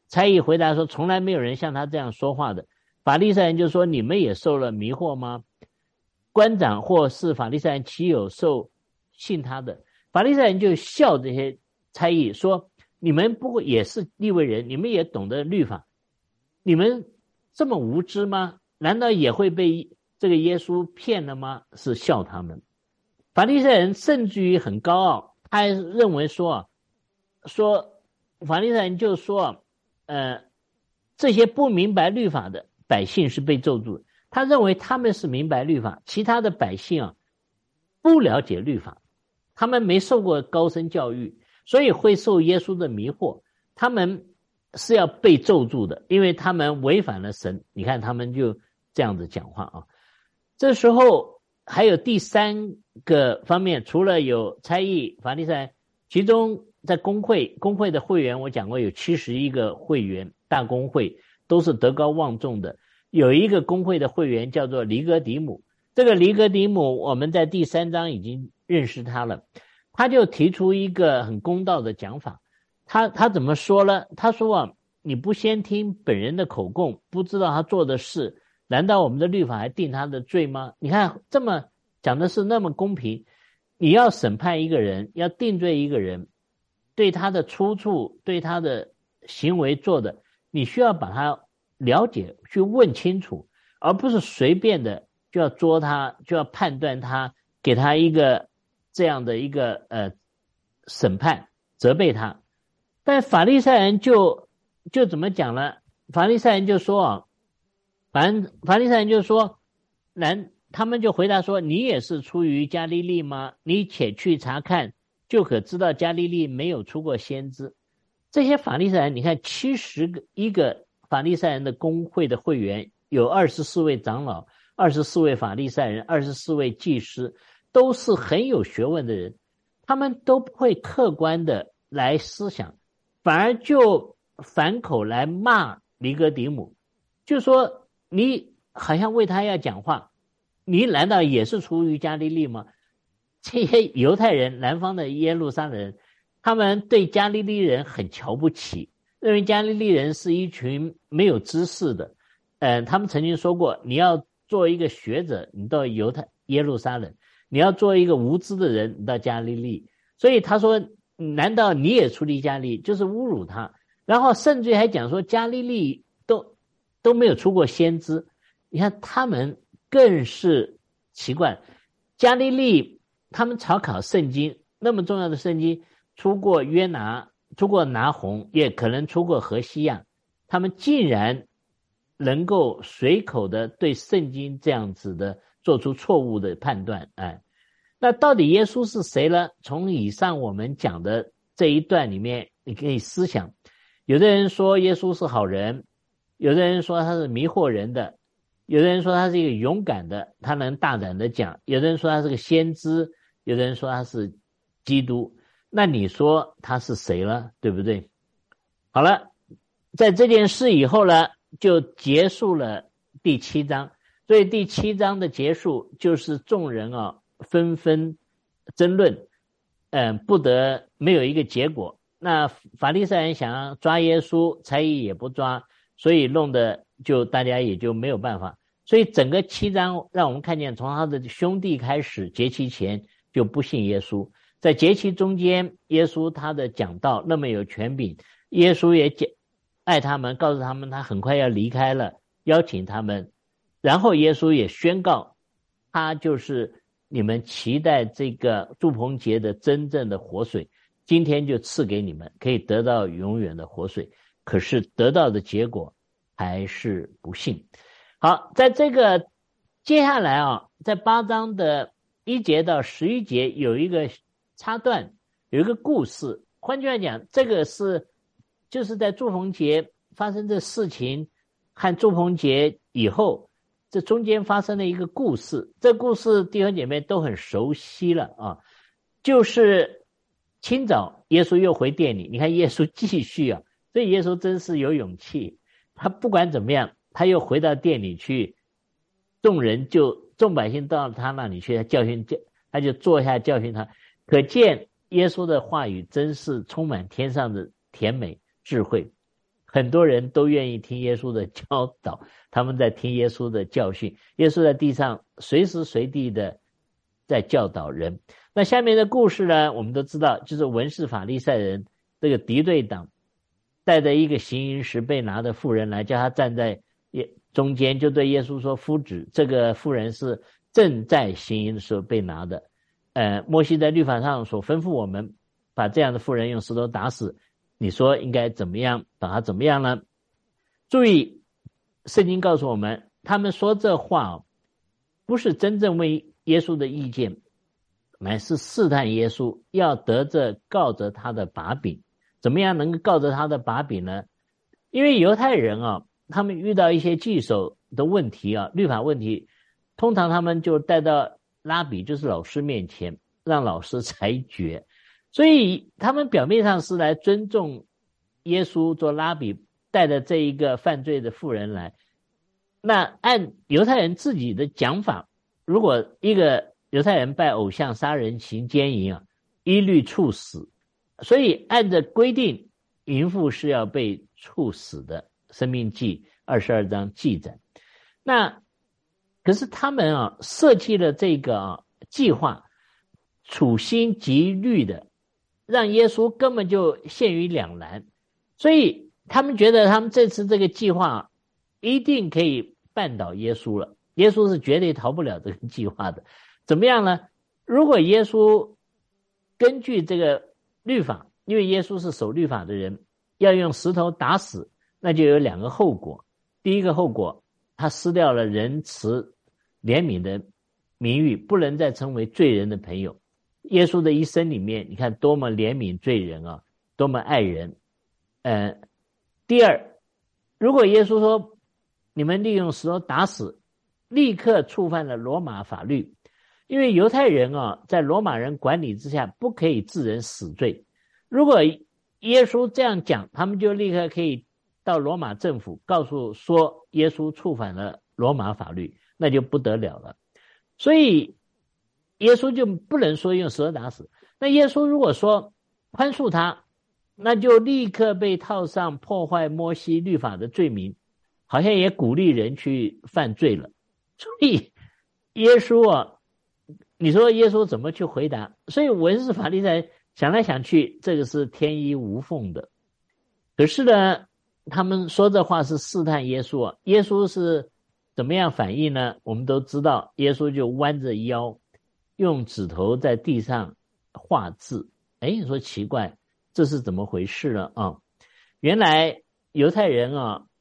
差役回答说，从来没有人像他这样说话的。法利赛人就说，你们也受了迷惑吗？官长或是法利赛人岂有受信他的？法利赛人就笑这些差役说，你们不过也是利未人，你们也懂得律法，你们这么无知吗？难道也会被这个耶稣骗了吗？是笑他们。法利赛人甚至于很高傲，他还认为说法利赛人就说这些不明白律法的百姓是被咒诅的。他认为他们是明白律法，其他的百姓不了解律法，他们没受过高深教育，所以会受耶稣的迷惑，他们是要被咒诅的，因为他们违反了神。你看他们就这样子讲话啊。这时候还有第三个方面，除了有差役、法利赛，其中在公会的会员，我讲过有71个会员，大公会都是德高望重的。有一个公会的会员叫做尼哥底母，这个尼哥底母我们在第3章已经认识他了，他就提出一个很公道的讲法。他怎么说呢？他说你不先听本人的口供，不知道他做的事，难道我们的律法还定他的罪吗？你看这么讲的是那么公平，你要审判一个人，要定罪一个人，对他的出处，对他的行为做的，你需要把他了解，去问清楚，而不是随便的就要捉他，就要判断他，给他一个这样的一个审判，责备他。但法利赛人就怎么讲呢？法利赛人就说法利赛人就说，他们就回答说，你也是出于加利利吗？你且去查看，就可知道加利利没有出过先知。这些法利赛人，你看71个法利赛人的公会的会员，有24位长老，24位法利赛人，24位祭司，都是很有学问的人，他们都不会客观的来思想，反而就反口来骂尼哥底母，就说你好像为他要讲话，你难道也是出于加利利吗？这些犹太人，南方的耶路撒冷人，他们对加利利人很瞧不起，认为加利利人是一群没有知识的。他们曾经说过，你要做一个学者，你到耶路撒冷；你要做一个无知的人，你到加利利。所以他说，难道你也出离加利利？就是侮辱他。然后甚至还讲说，加利利都没有出过先知。你看他们更是奇怪，加利利他们查考圣经，那么重要的圣经，出过约拿，出过拿红，也可能出过何西亚，他们竟然能够随口的对圣经这样子的做出错误的判断。那到底耶稣是谁呢？从以上我们讲的这一段里面，你可以思想，有的人说耶稣是好人，有的人说他是迷惑人的，有的人说他是一个勇敢的，他能大胆的讲，有的人说他是个先知，有的人说他是基督。那你说他是谁了，对不对？好了，在这件事以后呢，就结束了第7章。所以第7章的结束就是众人纷纷争论，没有一个结果。那法利赛人想要抓耶稣，差役也不抓，所以弄得就大家也就没有办法。所以整个7章让我们看见，从他的兄弟开始，节期前就不信耶稣，在节期中间，耶稣他的讲道那么有权柄，耶稣也爱他们，告诉他们他很快要离开了，邀请他们，然后耶稣也宣告，他就是你们期待这个住棚节的真正的活水，今天就赐给你们，可以得到永远的活水。可是得到的结果还是不信。好，在这个接下来在8章的1节到11节有一个插段，有一个故事。换句话讲，这个就是在住棚节发生的事情和住棚节以后，这中间发生了一个故事。这故事弟兄姐妹都很熟悉了就是清早耶稣又回店里，你看耶稣继续所以耶稣真是有勇气，他不管怎么样，他又回到店里去，众百姓到他那里去，他就坐下教训他。可见耶稣的话语真是充满天上的甜美智慧。 很多人都愿意听耶稣的教导，他们在听耶稣的教训，耶稣在地上随时随地的在教导人。那下面的故事呢，我们都知道，就是文士法利赛人这个敌对党带着一个行淫时被拿的妇人来，叫他站在中间，就对耶稣说：夫子，这个妇人是正在行淫的时候被拿的。摩西在律法上所吩咐我们把这样的妇人用石头打死，你说应该怎么样把他怎么样呢？注意，圣经告诉我们，他们说这话不是真正为耶稣的意见，乃是试探耶稣，要得着告着他的把柄。怎么样能够告着他的把柄呢？因为犹太人他们遇到一些棘手的问题律法问题，通常他们就带到拉比，就是老师面前，让老师裁决。所以他们表面上是来尊重耶稣做拉比，带着这一个犯罪的妇人来。那按犹太人自己的讲法，如果一个犹太人拜偶像、杀人、行奸淫一律处死。所以按着规定，淫妇是要被处死的，申命记22章记载。那可是他们设计了这个计划，处心积虑的让耶稣根本就陷于两难。所以他们觉得他们这次这个计划一定可以绊倒耶稣了，耶稣是绝对逃不了这个计划的。怎么样呢？如果耶稣根据这个律法，因为耶稣是守律法的人，要用石头打死，那就有两个后果。第一个后果，他失掉了仁慈怜悯的名誉，不能再成为罪人的朋友。耶稣的一生里面，你看多么怜悯罪人多么爱人。第二，如果耶稣说你们利用石头打死，立刻触犯了罗马法律。因为犹太人在罗马人管理之下不可以治人死罪。如果耶稣这样讲，他们就立刻可以到罗马政府告诉说耶稣触犯了罗马法律，那就不得了了。所以耶稣就不能说用石头打死。那耶稣如果说宽恕他，那就立刻被套上破坏摩西律法的罪名，好像也鼓励人去犯罪了。所以耶稣你说耶稣怎么去回答？所以文士法利赛人想来想去，这个是天衣无缝的。可是呢，他们说这话是试探耶稣耶稣是怎么样反应呢？我们都知道，耶稣就弯着腰，用指头在地上画字。你说奇怪，这是怎么回事呢？原来犹太人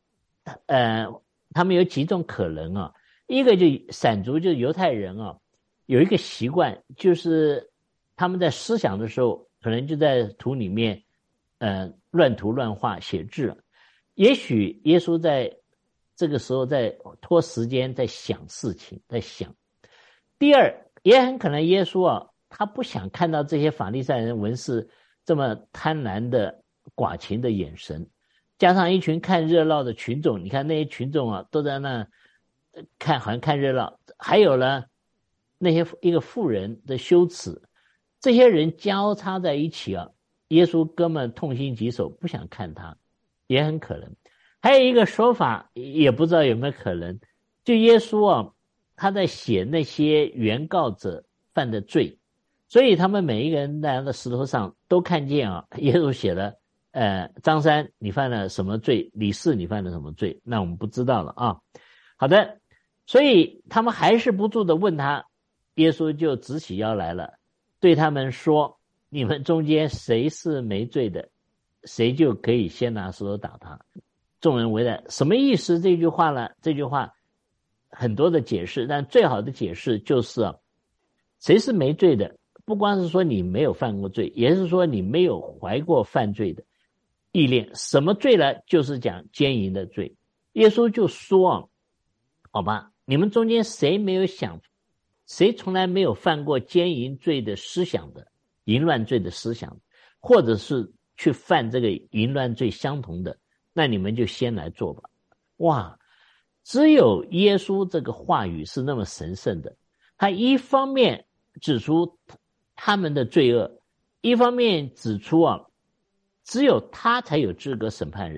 他们有几种可能一个就闪族，就是犹太人有一个习惯，就是他们在思想的时候，可能就在土里面乱涂乱画写字。也许耶稣在这个时候在拖时间，在想事情，在想。第二，也很可能耶稣他不想看到这些法利赛人文士这么贪婪的寡情的眼神，加上一群看热闹的群众，你看那些群众都在那看，好像看热闹。还有呢，那些一个妇人的羞耻，这些人交叉在一起耶稣根本痛心疾首，不想看他，也很可能。还有一个说法，也不知道有没有可能，就耶稣他在写那些原告者犯的罪，所以他们每一个人在那石头上都看见耶稣写了张三你犯了什么罪，李四你犯了什么罪，那我们不知道了好的，所以他们还是不住的问他，耶稣就直起腰来了，对他们说，你们中间谁是没罪的，谁就可以先拿石头打他。众人围来，什么意思这句话呢？这句话很多的解释，但最好的解释就是谁是没罪的，不光是说你没有犯过罪，也是说你没有怀过犯罪的意念。什么罪呢？就是讲奸淫的罪。耶稣就说好吧，你们中间谁没有想，谁从来没有犯过奸淫罪的思想的，淫乱罪的思想，或者是去犯这个淫乱罪相同的，那你们就先来做吧。哇，只有耶稣这个话语是那么神圣的，他一方面指出他们的罪恶，一方面指出只有他才有资格审判人，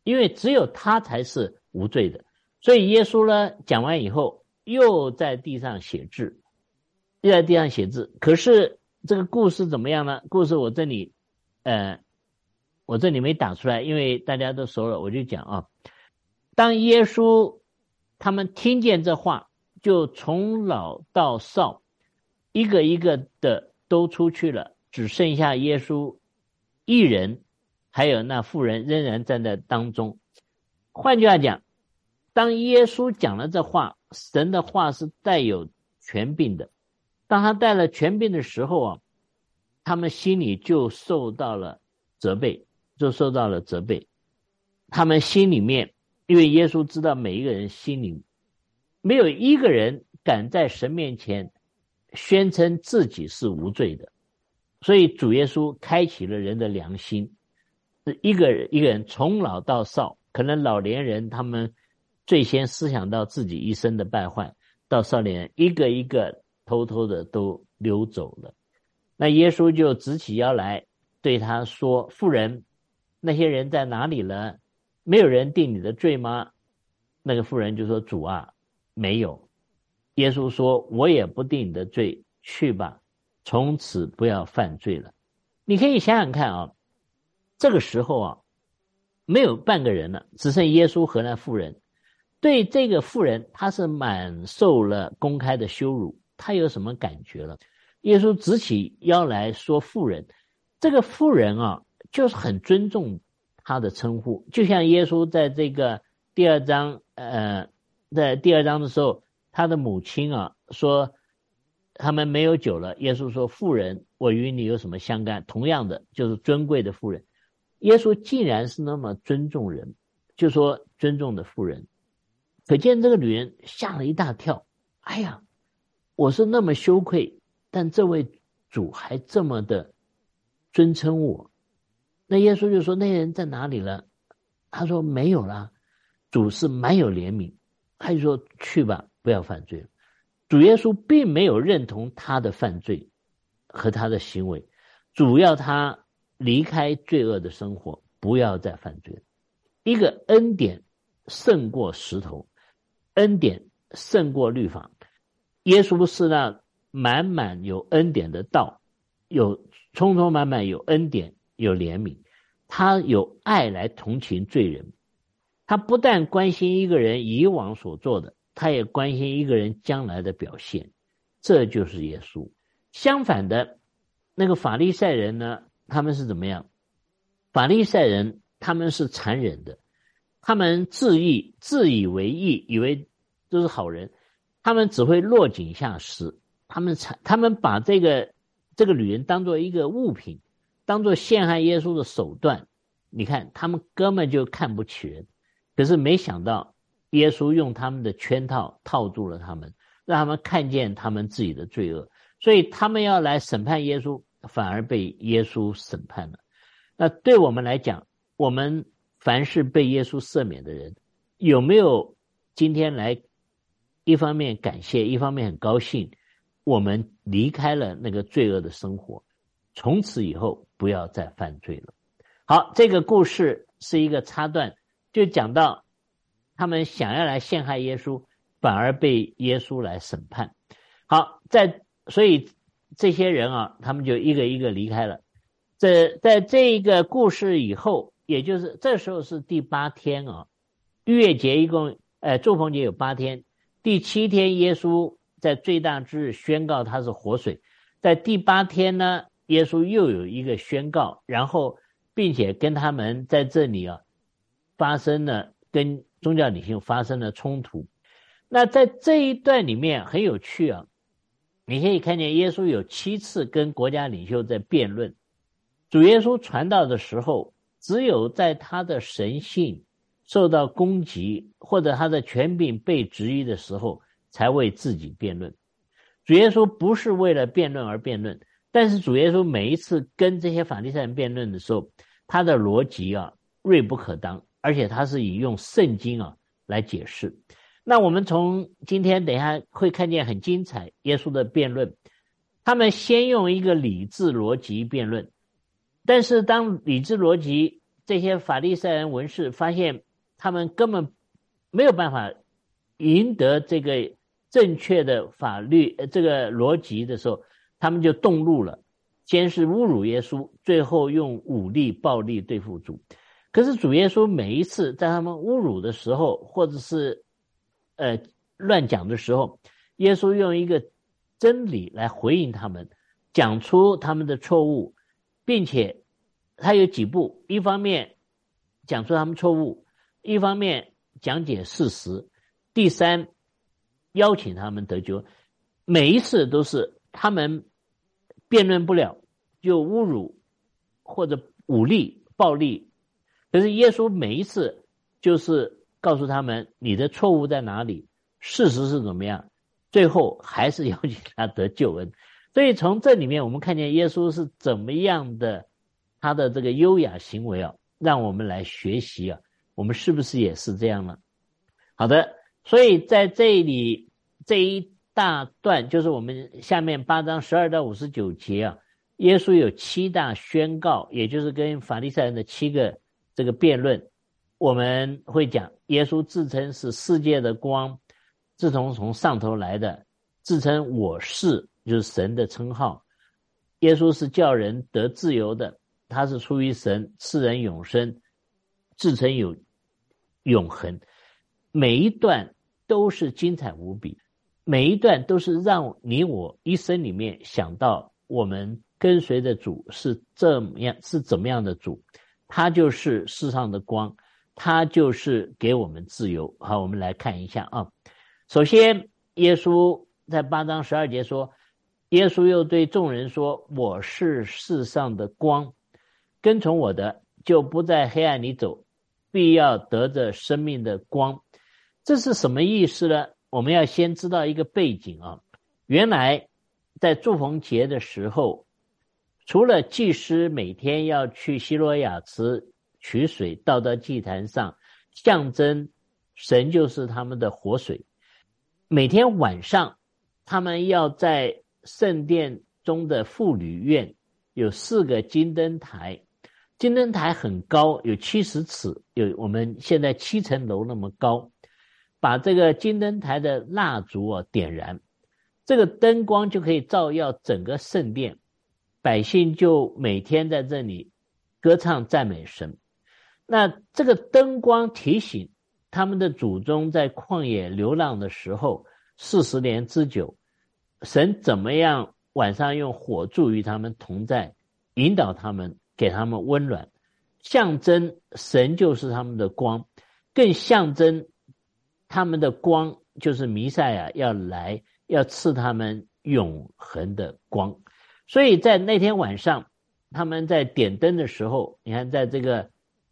因为只有他才是无罪的。所以耶稣呢讲完以后，又在地上写字，可是这个故事怎么样呢？故事我这里没打出来，因为大家都熟了，我就讲啊。当耶稣他们听见这话，就从老到少一个一个的都出去了，只剩下耶稣一人，还有那妇人仍然站在当中。换句话讲，当耶稣讲了这话，神的话是带有权柄的。当他带了权柄的时候啊，他们心里就受到了责备。他们心里面，因为耶稣知道每一个人心里没有一个人敢在神面前宣称自己是无罪的，所以主耶稣开启了人的良心。一个人从老到少，可能老年人他们最先思想到自己一生的败坏，到少年人一个一个偷偷的都溜走了。那耶稣就直起腰来对他说，妇人，那些人在哪里了？没有人定你的罪吗？那个妇人就说，主啊，没有。耶稣说，我也不定你的罪，去吧，从此不要犯罪了。你可以想想看啊，这个时候啊，没有半个人了，只剩耶稣和那妇人。对这个妇人，他是满受了公开的羞辱，他有什么感觉了？耶稣直起腰来说，妇人，这个妇人啊，就是很尊重他的称呼，就像耶稣在这个第二章在第二章的时候，他的母亲啊说他们没有酒了，耶稣说，妇人，我与你有什么相干？同样的，就是尊贵的妇人。耶稣竟然是那么尊重人，就说尊重的妇人。可见这个女人吓了一大跳，哎呀，我是那么羞愧，但这位主还这么的尊称我。那耶稣就说，那些人在哪里了？他说没有啦。主是蛮有怜悯，他就说，去吧，不要犯罪了。主耶稣并没有认同他的犯罪和他的行为，主要他离开罪恶的生活，不要再犯罪了。一个恩典胜过石头，恩典胜过律法。耶稣是那满满有恩典的道，有充充满满有恩典，有怜悯，他有爱来同情罪人。他不但关心一个人以往所做的，他也关心一个人将来的表现，这就是耶稣。相反的，那个法利赛人呢，他们是怎么样？法利赛人他们是残忍的，他们自以为义，以为都是好人，他们只会落井下石，他们把这个女人当作一个物品，当作陷害耶稣的手段。你看他们根本就看不起人，可是没想到耶稣用他们的圈套套住了他们，让他们看见他们自己的罪恶，所以他们要来审判耶稣，反而被耶稣审判了。那对我们来讲，我们凡是被耶稣赦免的人，有没有今天来一方面感谢，一方面很高兴，我们离开了那个罪恶的生活，从此以后不要再犯罪了。好，这个故事是一个插段，就讲到他们想要来陷害耶稣，反而被耶稣来审判。好，所以这些人啊，他们就一个一个离开了。在这个故事以后，也就是这时候是第8天啊，逾越节一共祝棚节有8天，第7天耶稣在最大之日宣告他是活水，在第8天呢，耶稣又有一个宣告，然后并且跟他们在这里啊发生了跟宗教领袖发生了冲突。那在这一段里面很有趣啊，你可以看见耶稣有7次跟国家领袖在辩论。主耶稣传道的时候，只有在他的神性受到攻击或者他的权柄被质疑的时候，才为自己辩论。主耶稣不是为了辩论而辩论，但是主耶稣每一次跟这些法利赛人辩论的时候，他的逻辑啊锐不可当，而且他是以用圣经啊来解释。那我们从今天等一下会看见很精彩耶稣的辩论，他们先用一个理智逻辑辩论，但是当理智逻辑这些法利赛人文士发现他们根本没有办法赢得这个正确的法律这个逻辑的时候，他们就动怒了，先是侮辱耶稣，最后用武力暴力对付主。可是主耶稣每一次在他们侮辱的时候，或者是乱讲的时候，耶稣用一个真理来回应他们，讲出他们的错误，并且他有几步，一方面讲出他们错误，一方面讲解事实，第三邀请他们得救。每一次都是他们辩论不了，就侮辱或者武力暴力，可是耶稣每一次就是告诉他们你的错误在哪里，事实是怎么样，最后还是邀请他得救恩。所以从这里面我们看见耶稣是怎么样的，他的这个优雅行为啊，让我们来学习啊，我们是不是也是这样呢？好的，所以在这里这一大段就是我们下面8章12到59节啊，耶稣有7大宣告，也就是跟法利赛人的7个这个辩论。我们会讲耶稣自称是世界的光，自从上头来的，自称我是，就是神的称号。耶稣是叫人得自由的，他是出于神，赐人永生，自称有永恒。每一段都是精彩无比，每一段都是让你我一生里面想到我们跟随的主是怎么样的主，他就是世上的光，他就是给我们自由。好，我们来看一下啊。首先耶稣在8章12节说，耶稣又对众人说，我是世上的光，跟从我的就不在黑暗里走，必要得着生命的光。这是什么意思呢？我们要先知道一个背景啊。原来在祝逢节的时候，除了祭司每天要去西罗亚池取水倒到祭坛上，象征神就是他们的活水，每天晚上他们要在圣殿中的妇女院有4个金灯台，金灯台很高，有70尺，有我们现在7层楼那么高，把这个金灯台的蜡烛点燃，这个灯光就可以照耀整个圣殿，百姓就每天在这里歌唱赞美神。那这个灯光提醒他们的祖宗在旷野流浪的时候40年之久，神怎么样晚上用火助与他们同在，引导他们，给他们温暖，象征神就是他们的光，更象征他们的光就是弥赛亚要来，要赐他们永恒的光。所以在那天晚上他们在点灯的时候，你看在这个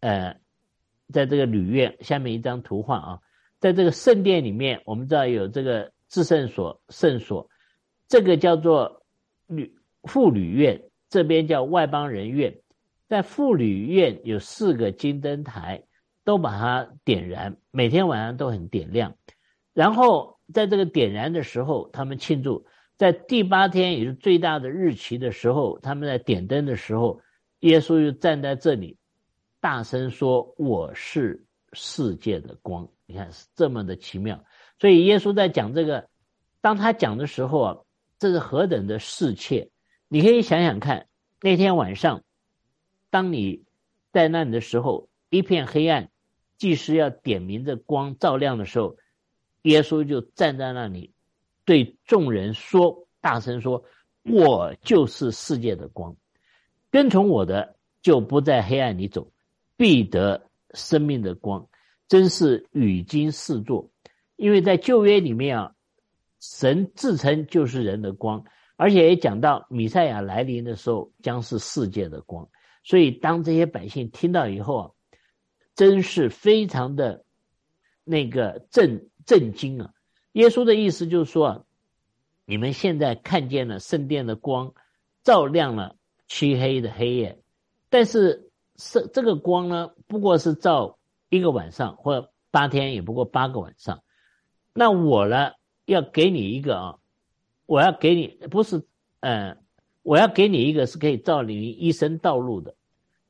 旅院下面一张图画啊，在这个圣殿里面，我们知道有这个至圣所、圣所，这个叫做妇女院，这边叫外邦人院。在妇女院有4个金灯台，都把它点燃，每天晚上都很点亮。然后在这个点燃的时候，他们庆祝，在第8天也是最大的日期的时候，他们在点灯的时候，耶稣就站在这里大声说，我是世界的光。你看是这么的奇妙。所以耶稣在讲这个，当他讲的时候啊，这是何等的世切。你可以想想看，那天晚上当你在那里的时候，一片黑暗，祭司要点明着光照亮的时候，耶稣就站在那里对众人说，大声说，我就是世界的光，跟从我的就不在黑暗里走，必得生命的光。真是语经四作。因为在旧约里面啊，神自称就是人的光，而且也讲到弥赛亚来临的时候将是世界的光。所以当这些百姓听到以后啊，真是非常的那个震惊啊。耶稣的意思就是说啊，你们现在看见了圣殿的光，照亮了漆黑的黑夜，但是这个光呢，不过是照1个晚上，或者8天也不过8个晚上。那我呢，要给你一个啊，我要给你一个是可以照你一生道路的。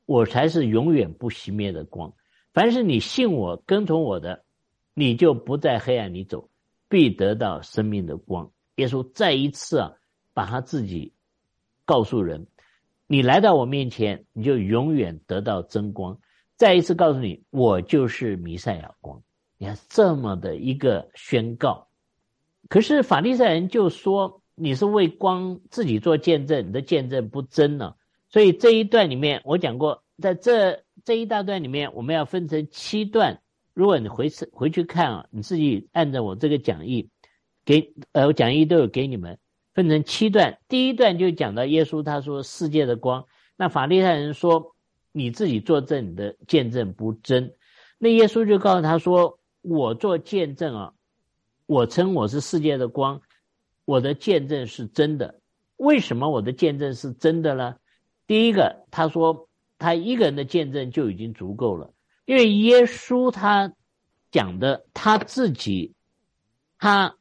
我才是永远不熄灭的光。凡是你信我跟从我的，你就不在黑暗里走，必得到生命的光。耶稣再一次把他自己告诉人，你来到我面前，你就永远得到真光。再一次告诉你，我就是弥赛亚光。你看这么的一个宣告。可是法利赛人就说，你是为光自己做见证，你的见证不真呢。所以这一段里面我讲过，在这一大段里面，我们要分成7段。如果你回去看你自己按照我这个讲义我讲义都有给你们分成7段。第一段就讲到耶稣他说世界的光，那法利赛人说你自己作证，你的见证不真。那耶稣就告诉他说，我做见证我称我是世界的光，我的见证是真的。为什么我的见证是真的呢？第一个，他说他一个人的见证就已经足够了，因为耶稣他讲的他自己，他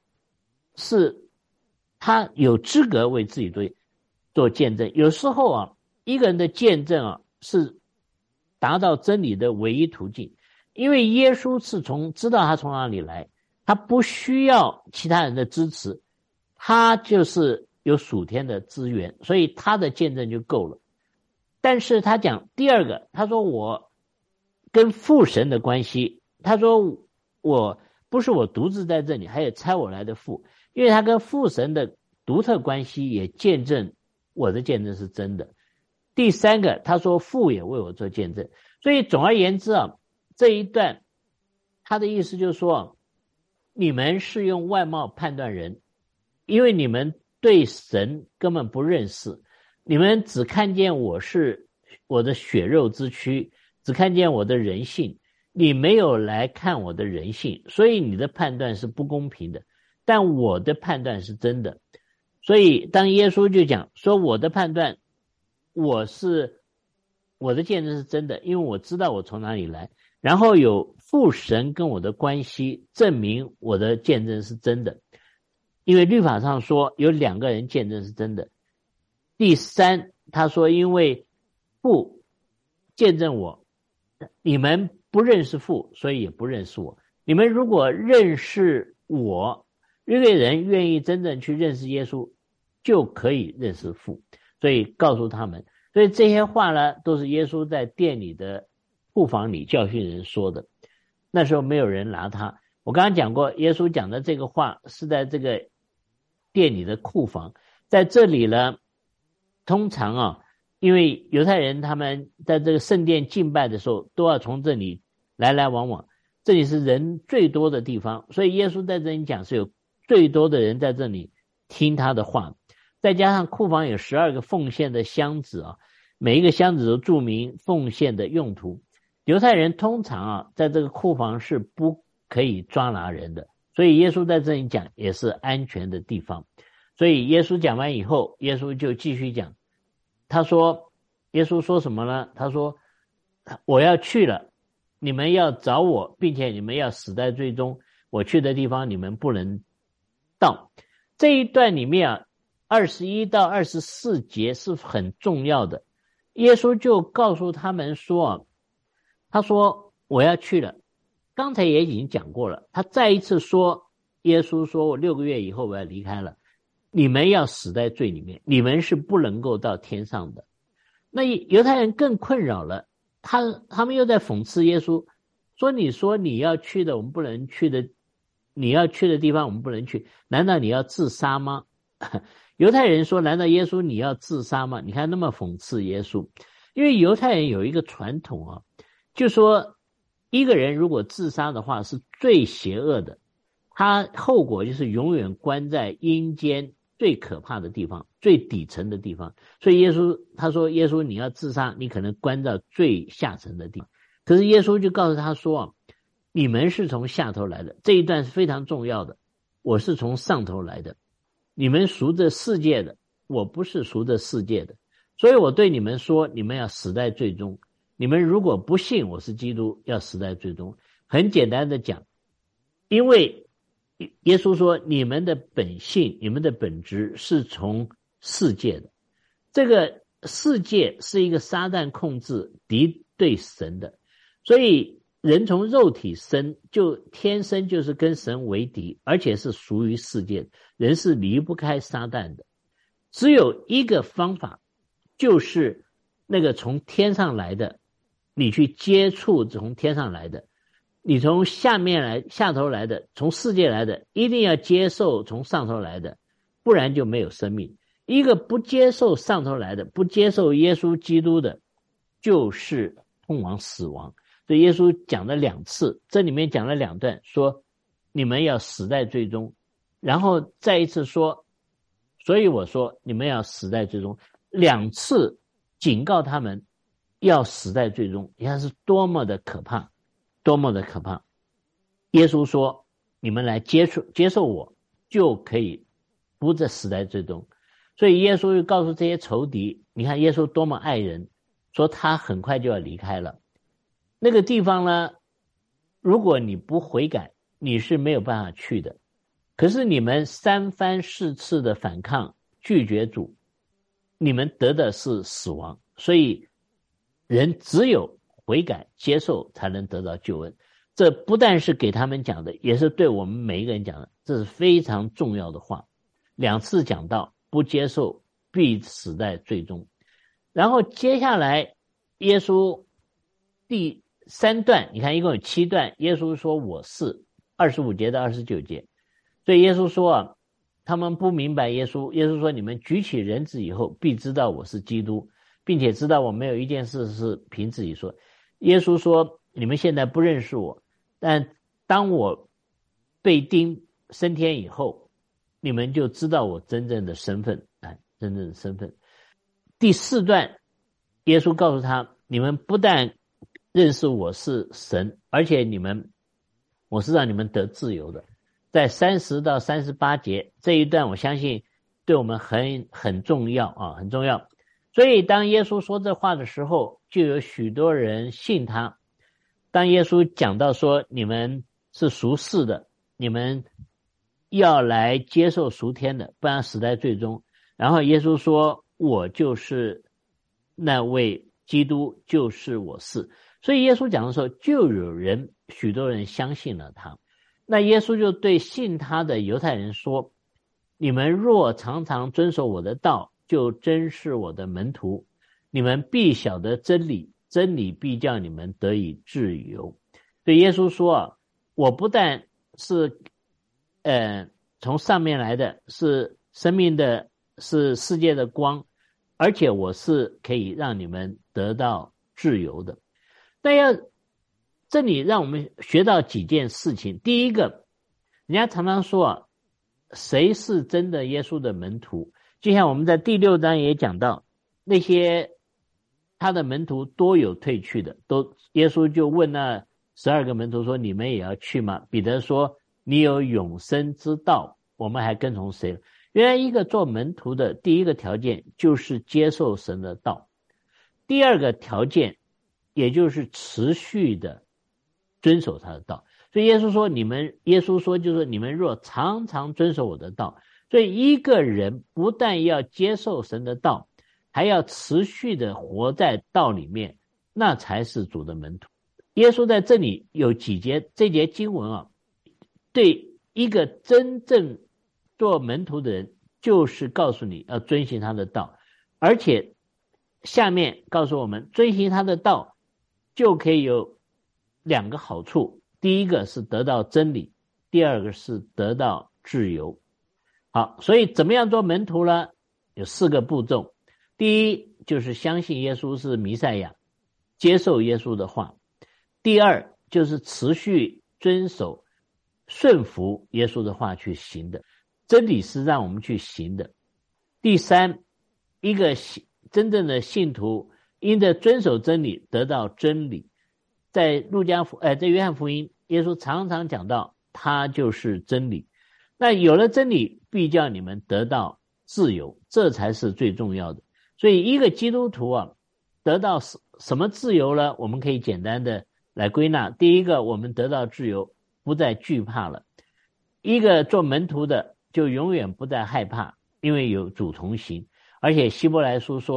有资格为自己做见证。有时候一个人的见证是达到真理的唯一途径，因为耶稣是知道他从哪里来，他不需要其他人的支持，他就是有属天的资源，所以他的见证就够了。但是他讲第二个，他说我跟父神的关系，他说我不是我独自在这里，还有差我来的父，因为他跟父神的独特关系也见证我的见证是真的。第三个，他说父也为我做见证。所以总而言之这一段他的意思就是说，你们是用外貌判断人，因为你们对神根本不认识，你们只看见我是我的血肉之躯，只看见我的人性，你没有来看我的人性，所以你的判断是不公平的，但我的判断是真的。所以当耶稣就讲说我的判断，我的见证是真的，因为我知道我从哪里来，然后有父神跟我的关系证明我的见证是真的，因为律法上说有2个人见证是真的。第三，他说因为父见证我，你们不认识父，所以也不认识我。你们如果认识我，因为人愿意真正去认识耶稣，就可以认识父。所以告诉他们，所以这些话呢，都是耶稣在店里的库房里教训人说的。那时候没有人拿他。我刚刚讲过，耶稣讲的这个话是在这个店里的库房。在这里呢，通常因为犹太人他们在这个圣殿敬拜的时候都要从这里来来往往，这里是人最多的地方，所以耶稣在这里讲是有最多的人在这里听他的话。再加上库房有12个奉献的箱子每一个箱子都注明奉献的用途。犹太人通常在这个库房是不可以抓拿人的，所以耶稣在这里讲也是安全的地方。所以耶稣讲完以后，耶稣就继续讲，他说耶稣说什么呢？他说我要去了，你们要找我，并且你们要死在最终，我去的地方你们不能到。这一段里面21到24节是很重要的。耶稣就告诉他们说他说我要去了，刚才也已经讲过了，他再一次说，耶稣说我6个月以后我要离开了，你们要死在罪里面，你们是不能够到天上的。那犹太人更困扰了，他们又在讽刺耶稣，说你说你要去的我们不能去的，你要去的地方我们不能去，难道你要自杀吗？犹太人说难道耶稣你要自杀吗？你看那么讽刺耶稣。因为犹太人有一个传统就说一个人如果自杀的话是最邪恶的，他后果就是永远关在阴间最可怕的地方，最底层的地方。所以他说耶稣你要自杀，你可能关到最下层的地方。可是耶稣就告诉他说你们是从下头来的，这一段是非常重要的，我是从上头来的，你们属这世界的，我不是属这世界的，所以我对你们说，你们要死在最终。你们如果不信我是基督，要死在最终。很简单的讲，因为耶稣说你们的本性，你们的本质是从世界的。这个世界是一个撒旦控制敌对神的，所以人从肉体生就天生就是跟神为敌，而且是属于世界，人是离不开撒旦的。只有一个方法，就是那个从天上来的，你去接触从天上来的，你从下头来的，从世界来的，一定要接受从上头来的，不然就没有生命。一个不接受上头来的，不接受耶稣基督的，就是通往死亡。所以耶稣讲了2次，这里面讲了2段，说你们要死在罪中，然后再一次说，所以我说你们要死在罪中，2次警告他们要死在罪中，你看是多么的可怕，多么的可怕。耶稣说你们来接受我，就可以不再死在罪中。所以耶稣又告诉这些仇敌，你看耶稣多么爱人，说他很快就要离开了那个地方呢，如果你不悔改，你是没有办法去的。可是你们3番4次的反抗拒绝主，你们得的是死亡。所以人只有悔改接受才能得到救恩。这不但是给他们讲的，也是对我们每一个人讲的，这是非常重要的话。2次讲到不接受必死在罪中。然后接下来耶稣第3段，你看一共有7段，耶稣说我是25节到29节。所以耶稣说他们不明白耶稣说你们举起人子以后必知道我是基督，并且知道我没有一件事是凭自己说。耶稣说你们现在不认识我，但当我被钉升天以后，你们就知道我真正的身份。真正的身份。第4段耶稣告诉他，你们不但认识我是神，而且我是让你们得自由的。在30到38节这一段，我相信对我们很重要很重要。所以当耶稣说这话的时候，就有许多人信他。当耶稣讲到说你们是属世的，你们要来接受属天的，不然死在罪中。然后耶稣说我就是那位基督，就是我是。所以耶稣讲的时候，就有许多人相信了他。那耶稣就对信他的犹太人说，你们若常常遵守我的道，就真是我的门徒，你们必晓得真理，真理必叫你们得以自由。所以耶稣说我不但是从上面来的，是生命的，是世界的光，而且我是可以让你们得到自由的。这里让我们学到几件事情。第一个，人家常常说谁是真的耶稣的门徒，就像我们在第6章也讲到，那些他的门徒多有退去的，耶稣就问那12个门徒说，你们也要去吗？彼得说，你有永生之道，我们还跟从谁？原来一个做门徒的第一个条件就是接受神的道，第二个条件也就是持续的遵守他的道。所以耶稣说就是你们若常常遵守我的道。所以一个人不但要接受神的道，还要持续的活在道里面，那才是主的门徒。耶稣在这里有几节，这节经文对一个真正做门徒的人，就是告诉你要遵循他的道，而且下面告诉我们遵循他的道就可以有2个好处，第一个是得到真理，第二个是得到自由。好，所以怎么样做门徒呢？有4个步骤。第一就是相信耶稣是弥赛亚，接受耶稣的话。第二就是持续遵守顺服耶稣的话去行的，真理是让我们去行的。第三，一个真正的信徒因着遵守真理得到真理。在约翰福音，耶稣常常讲到他就是真理。那有了真理，必叫你们得到自由，这才是最重要的。所以一个基督徒得到什么自由呢？我们可以简单的来归纳。第一个，我们得到自由，不再惧怕了。一个做门徒的就永远不再害怕，因为有主同行。而且希伯来书说，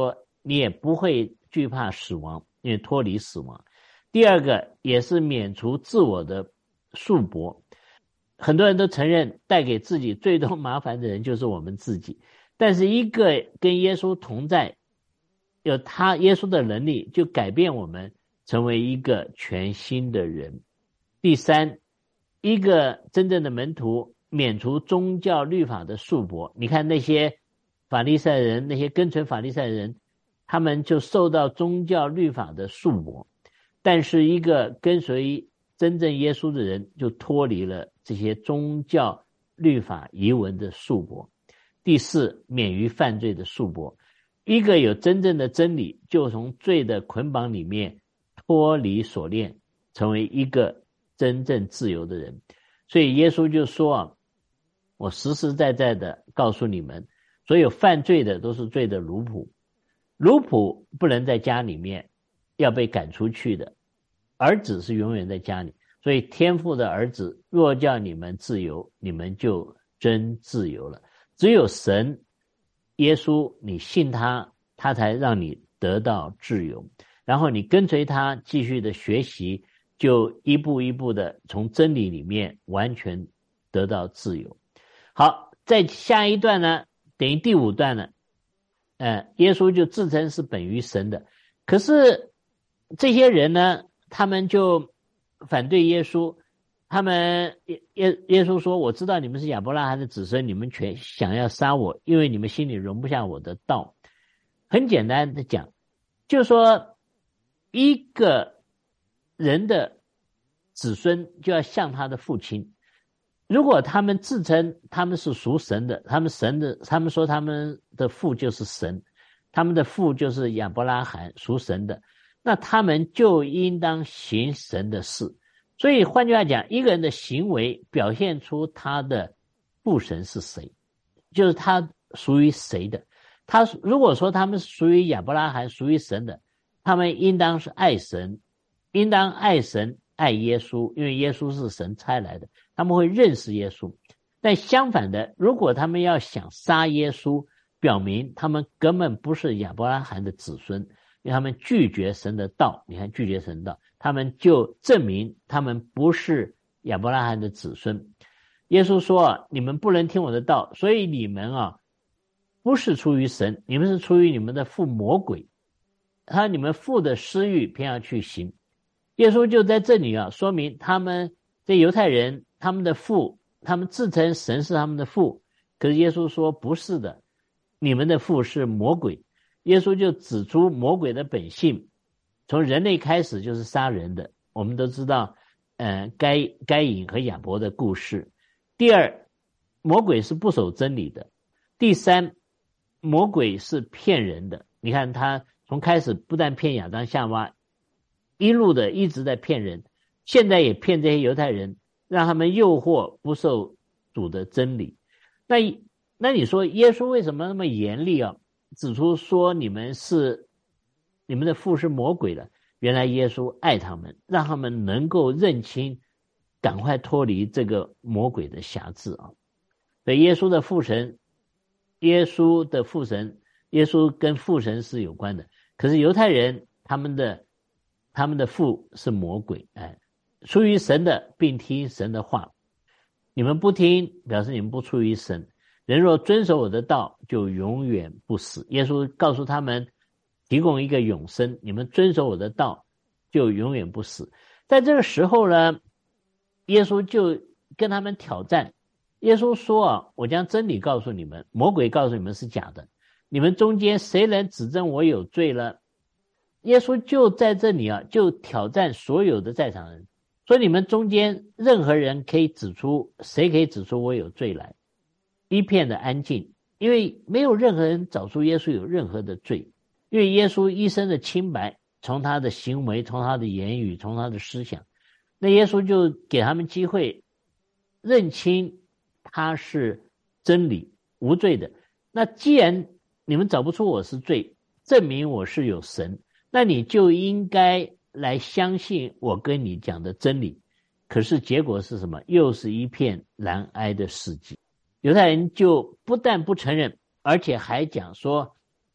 你也不会惧怕死亡，因为脱离死亡。第二个也是免除自我的束缚。很多人都承认带给自己最多麻烦的人就是我们自己，但是一个跟耶稣同在，有他耶稣的能力，就改变我们成为一个全新的人。第三，一个真正的门徒免除宗教律法的束缚。你看那些法利赛人，那些跟随法利赛人，他们就受到宗教律法的束缚，但是一个跟随真正耶稣的人就脱离了这些宗教律法遗文的束缚。第四，免于犯罪的束缚。一个有真正的真理，就从罪的捆绑里面脱离锁链，成为一个真正自由的人。所以耶稣就说我实实在在的告诉你们，所有犯罪的都是罪的奴仆，奴仆不能在家里面，要被赶出去的，儿子是永远在家里。所以天父的儿子若叫你们自由，你们就真自由了。只有神耶稣你信他，他才让你得到自由，然后你跟随他继续的学习，就一步一步的从真理里面完全得到自由。好，在下一段呢，等于第5段呢，耶稣就自称是本于神的。可是这些人呢，他们就反对耶稣，他们耶稣说，我知道你们是亚伯拉罕的子孙，你们全想要杀我，因为你们心里容不下我的道。很简单的讲，就是说一个人的子孙就要像他的父亲。如果他们自称他们是属神的，他们说他们的父就是神，他们的父就是亚伯拉罕，属神的，那他们就应当行神的事。所以换句话讲，一个人的行为表现出他的父神是谁，就是他属于谁的。他如果说他们是属于亚伯拉罕，属于神的，他们应当是爱神，应当爱神爱耶稣，因为耶稣是神差来的，他们会认识耶稣。但相反的，如果他们要想杀耶稣，表明他们根本不是亚伯拉罕的子孙，因为他们拒绝神的道。你看，拒绝神的道，他们就证明他们不是亚伯拉罕的子孙。耶稣说你们不能听我的道，所以你们不是出于神，你们是出于你们的父魔鬼，他说你们父的私欲偏要去行。耶稣就在这里说明他们这犹太人，他们的父，他们自称神是他们的父，可是耶稣说不是的，你们的父是魔鬼。耶稣就指出魔鬼的本性，从人类开始就是杀人的。我们都知道该隐和亚伯的故事。第二，魔鬼是不守真理的。第三，魔鬼是骗人的。你看他从开始不但骗亚当夏娃，一路的一直在骗人，现在也骗这些犹太人，让他们诱惑不受主的真理。那你说耶稣为什么那么严厉指出说你们的父是魔鬼的？原来耶稣爱他们，让他们能够认清，赶快脱离这个魔鬼的辖制所以耶稣的父神，耶稣跟父神是有关的。可是犹太人他们的父是魔鬼，出于神的并听神的话，你们不听，表示你们不出于神。人若遵守我的道，就永远不死。耶稣告诉他们，提供一个永生，你们遵守我的道，就永远不死。在这个时候呢，耶稣就跟他们挑战。耶稣说我将真理告诉你们，魔鬼告诉你们是假的，你们中间谁能指证我有罪呢？耶稣就在这里就挑战所有的在场人，说你们中间任何人可以指出，谁可以指出我有罪来？一片的安静，因为没有任何人找出耶稣有任何的罪，因为耶稣一生的清白，从他的行为，从他的言语，从他的思想，那耶稣就给他们机会认清他是真理无罪的。那既然你们找不出我是罪，证明我是有神，那你就应该来相信我跟你讲的真理。可是结果是什么？又是一片难挨的世界。犹太人就不但不承认，而且还讲说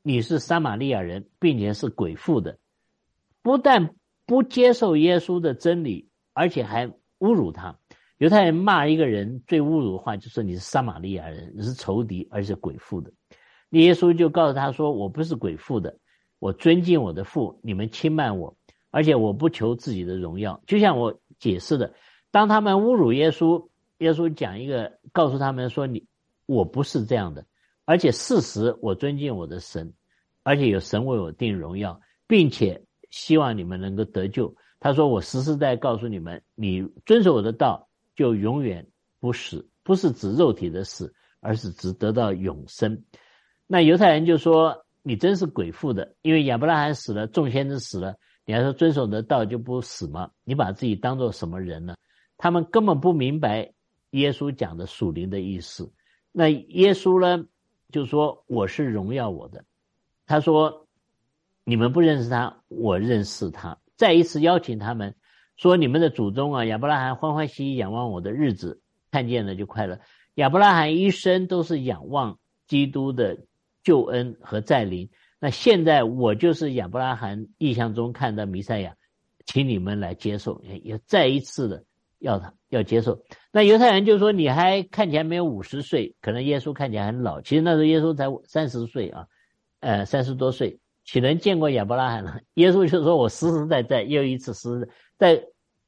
你是撒玛利亚人，并且是鬼附的，不但不接受耶稣的真理，而且还侮辱他。犹太人骂一个人最侮辱的话就是你是撒玛利亚人，你是仇敌，而且鬼附的。耶稣就告诉他说，我不是鬼附的，我尊敬我的父，你们轻慢我，而且我不求自己的荣耀。就像我解释的，当他们侮辱耶稣，耶稣讲一个，告诉他们说我不是这样的，而且事实我尊敬我的神，而且有神为我定荣耀，并且希望你们能够得救。他说我实实在在告诉你们，你遵守我的道就永远不死，不是指肉体的死，而是指得到永生。那犹太人就说你真是鬼附的，因为亚伯拉罕死了，众先知死了，你还说遵守的道就不死吗？你把自己当作什么人呢？他们根本不明白耶稣讲的属灵的意思。那耶稣呢就说我是荣耀我的，他说你们不认识他，我认识他。再一次邀请他们说，你们的祖宗啊，亚伯拉罕欢欢喜喜仰望我的日子，看见了就快乐。亚伯拉罕一生都是仰望基督的救恩和再临，那现在我就是亚伯拉罕意象中看到弥赛亚，请你们来接受，也再一次的要接受。那犹太人就说你还看起来没有50岁，可能耶稣看起来很老，其实那时候耶稣才30岁啊，30多岁，岂能见过亚伯拉罕呢？耶稣就说我实实在在，又一次实实在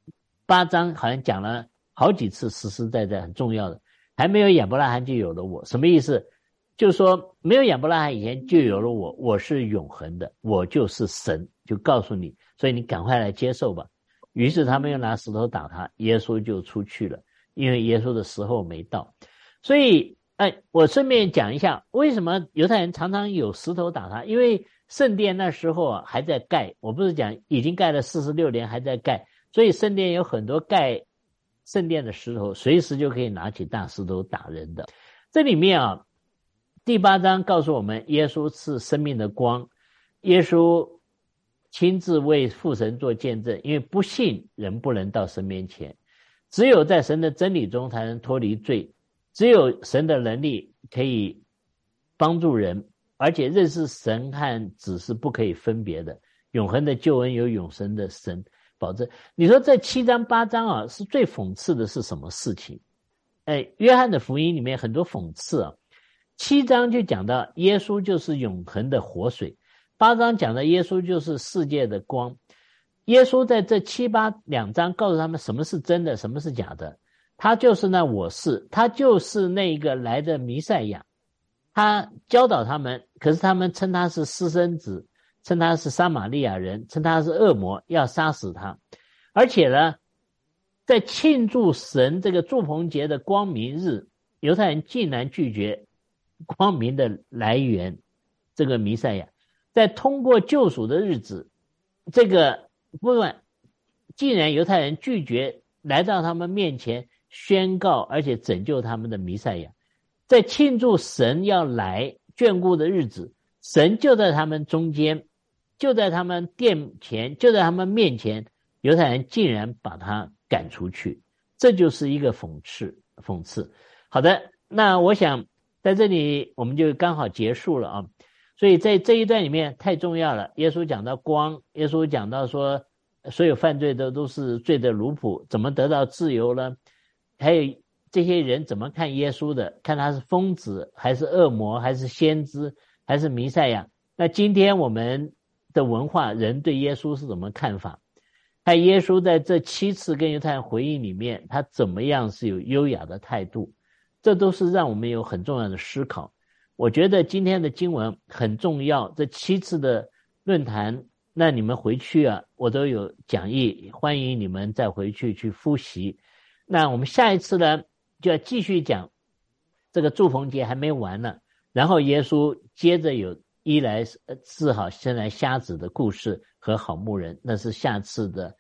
8章好像讲了好几次实实在在很重要的，还没有亚伯拉罕就有了我。什么意思？就是说没有亚伯拉罕以前就有了我，我是永恒的，我就是神，就告诉你，所以你赶快来接受吧。于是他们又拿石头打他，耶稣就出去了，因为耶稣的时候没到。所以我顺便讲一下为什么犹太人常常有石头打他，因为圣殿那时候啊还在盖，我不是讲已经盖了46年还在盖，所以圣殿有很多盖圣殿的石头，随时就可以拿起大石头打人的。这里面啊第8章告诉我们，耶稣是生命的光，耶稣亲自为父神做见证，因为不信人不能到神面前，只有在神的真理中才能脱离罪，只有神的能力可以帮助人，而且认识神和子是不可以分别的，永恒的救恩有永生的神保证。你说这7章8章啊，是最讽刺的是什么事情？约翰的福音里面很多讽刺啊。7章就讲到耶稣就是永恒的活水，8章讲的耶稣就是世界的光。耶稣在这7、8两章告诉他们什么是真的，什么是假的。他就是那我是，他就是那个来的弥赛亚。他教导他们，可是他们称他是私生子，称他是撒玛利亚人，称他是恶魔，要杀死他。而且呢，在庆祝神这个祝棚节的光明日，犹太人竟然拒绝光明的来源，这个弥赛亚，在通过救赎的日子，这个部分既然犹太人拒绝来到他们面前宣告而且拯救他们的弥赛亚，在庆祝神要来眷顾的日子，神就在他们中间，就在他们殿前，就在他们面前，犹太人竟然把他赶出去，这就是一个讽刺。好的，那我想在这里我们就刚好结束了啊。所以在这一段里面太重要了，耶稣讲到光，耶稣讲到说所有犯罪的都是罪的奴仆，怎么得到自由呢？还有这些人怎么看耶稣的，看他是疯子还是恶魔还是先知还是弥赛亚。那今天我们的文化人对耶稣是怎么看法，还有耶稣在这7次跟犹太人回应里面他怎么样是有优雅的态度，这都是让我们有很重要的思考。我觉得今天的经文很重要，这7次的论坛，那你们回去啊，我都有讲义，欢迎你们再回去复习。那我们下一次呢，就要继续讲这个祝棚节还没完呢，然后耶稣接着有医来治好生来瞎子的故事和好牧人，那是下次的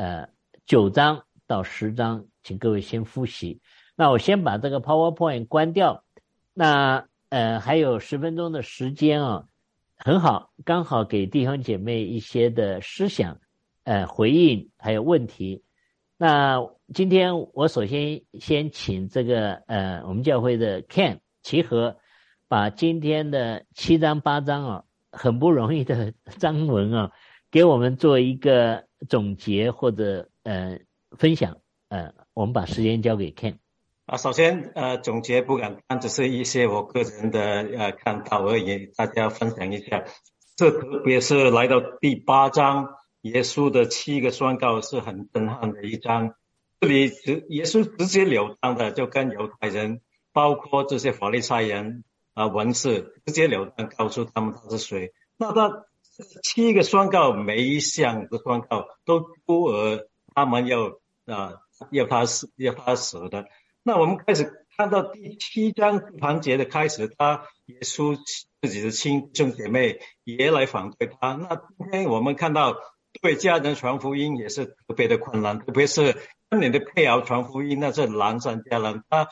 9章到10章，请各位先复习。那我先把这个 PowerPoint 关掉，那还有10分钟的时间啊，很好，刚好给弟兄姐妹一些的思想回应还有问题。那今天我首先请这个我们教会的 Ken 齐和把今天的7章8章啊很不容易的张文啊，给我们做一个总结或者分享。我们把时间交给 Ken。 首先总结不敢当，只是一些我个人的看到而已，大家分享一下。这特别是来到第8章，耶稣的7个宣告是很震撼的一章。这里耶稣直截了当的就跟犹太人，包括这些法利赛人文士，直截了当告诉他们他是谁。那他7个宣告，每一项的宣告都呼他们要他死的。那我们开始看到第7章复盘节的开始，耶稣自己的亲兄姐妹也来反对他。那今天我们看到对家人传福音也是特别的困难，特别是跟你的配偶传福音，那是难上加难。他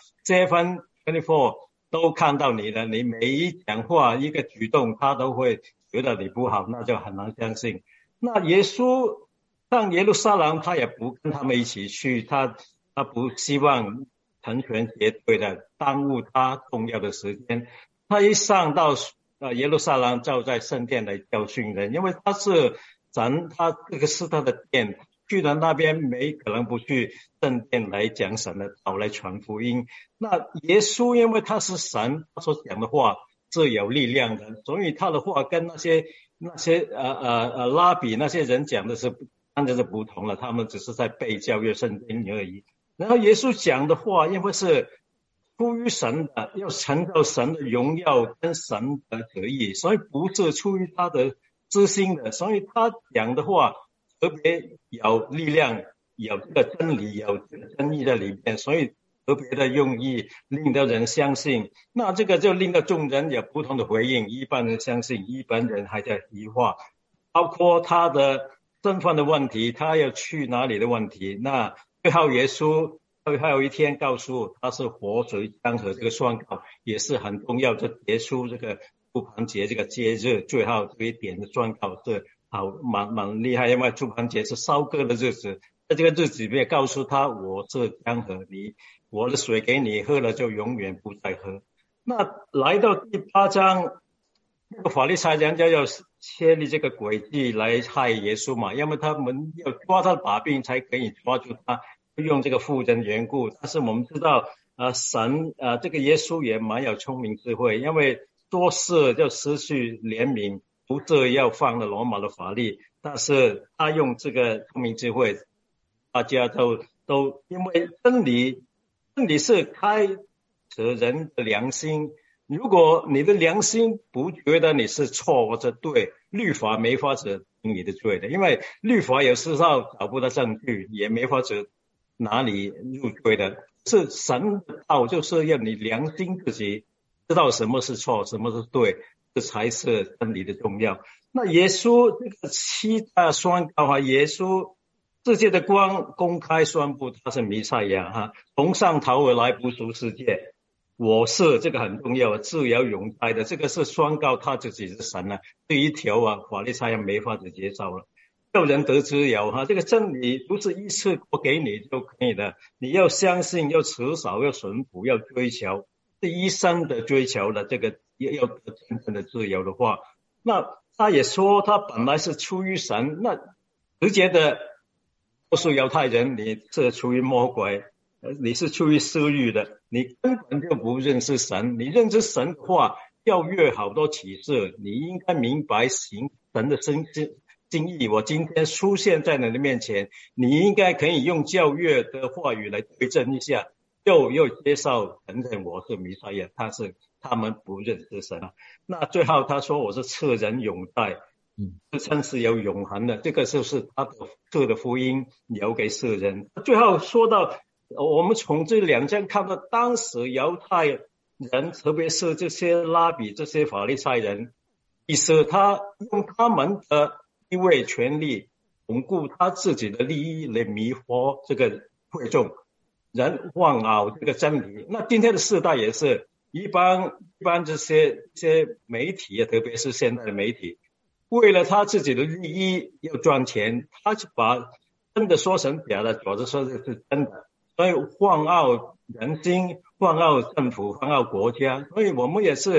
7:24都看到你了，你每一讲话一个举动他都会觉得你不好，那就很难相信。那耶稣上耶路撒冷，他也不跟他们一起去，他不希望成全结队的耽误他重要的时间。他一上到耶路撒冷，就在圣殿来教训人，因为他是神，他这个是他的殿，去到那边没可能不去圣殿来讲神的道，来传福音。那耶稣因为他是神，他所讲的话是有力量的，所以他的话跟那些拉比那些人讲的是当然是不同了，他们只是在背教约圣经而已。然后耶稣讲的话因为是出于神的，要成就神的荣耀跟神的旨意，所以不是出于他的知心的，所以他讲的话特别有力量，有这个真理，有这个真意在里面，所以特别的用意令到人相信。那这个就令到众人有不同的回应，一般人相信，一般人还在疑惑，包括他的身份的问题，他要去哪里的问题。那最后耶稣还有一天告诉他是活水江河，这个宣告也是很重要，就结束这个住棚节这个节日，最后这一点的宣告是好蛮厉害，因为住棚节是收割的日子，在这个日子里面告诉他我是江河，我的水给你喝了就永远不再喝。那来到第8章，那个法利赛人就要设立这个诡计来害耶稣嘛，因为他们要抓他的把柄才可以抓住他，用这个妇人缘故。但是我们知道神这个耶稣也蛮有聪明智慧，因为做事就失去怜悯，不是要放了罗马的法律，但是他用这个聪明智慧，大家都因为真理是开着人的良心，如果你的良心不觉得你是错或者对，律法没法子定你的罪的，因为律法有时候找不到证据，也没法子拿你入罪的。是神的道，就是要你良心自己知道什么是错，什么是对，这才是真理的重要。那耶稣这个7大宣告耶稣世界的光公开宣布他是弥赛亚从上头而来，不属世界。我是这个很重要，自有永在的，这个是宣告他自己是神第一条法利赛人没法子接受了，叫人得自由这个真理不是一次我给你就可以的，你要相信，要持守，要顺服，要追求，是一生的追求的，这个要得真正的自由的话。那他也说他本来是出于神，那直接的告诉犹太人你是出于魔鬼，你是出于私欲的，你根本就不认识神。你认识神的话，要约好多启示，你应该明白行神的心意。我今天出现在你的面前，你应该可以用教约的话语来对证一下，又接受承认我是弥赛亚，他们不认识神那最后他说我是赐人永在，自称是有永恒的，这个就是他的福音留给世人。最后说到我们从这2章看到当时犹太人，特别是这些拉比这些法利赛人，其实他用他们的地位权力巩固他自己的利益来迷惑这个会众，人忘了这个真理。那今天的世代也是一般这些媒体特别是现在的媒体，为了他自己的利益要赚钱，他就把真的说成假的，假的说的是真的，所以晃傲人心，晃傲政府，晃傲国家。所以我们也是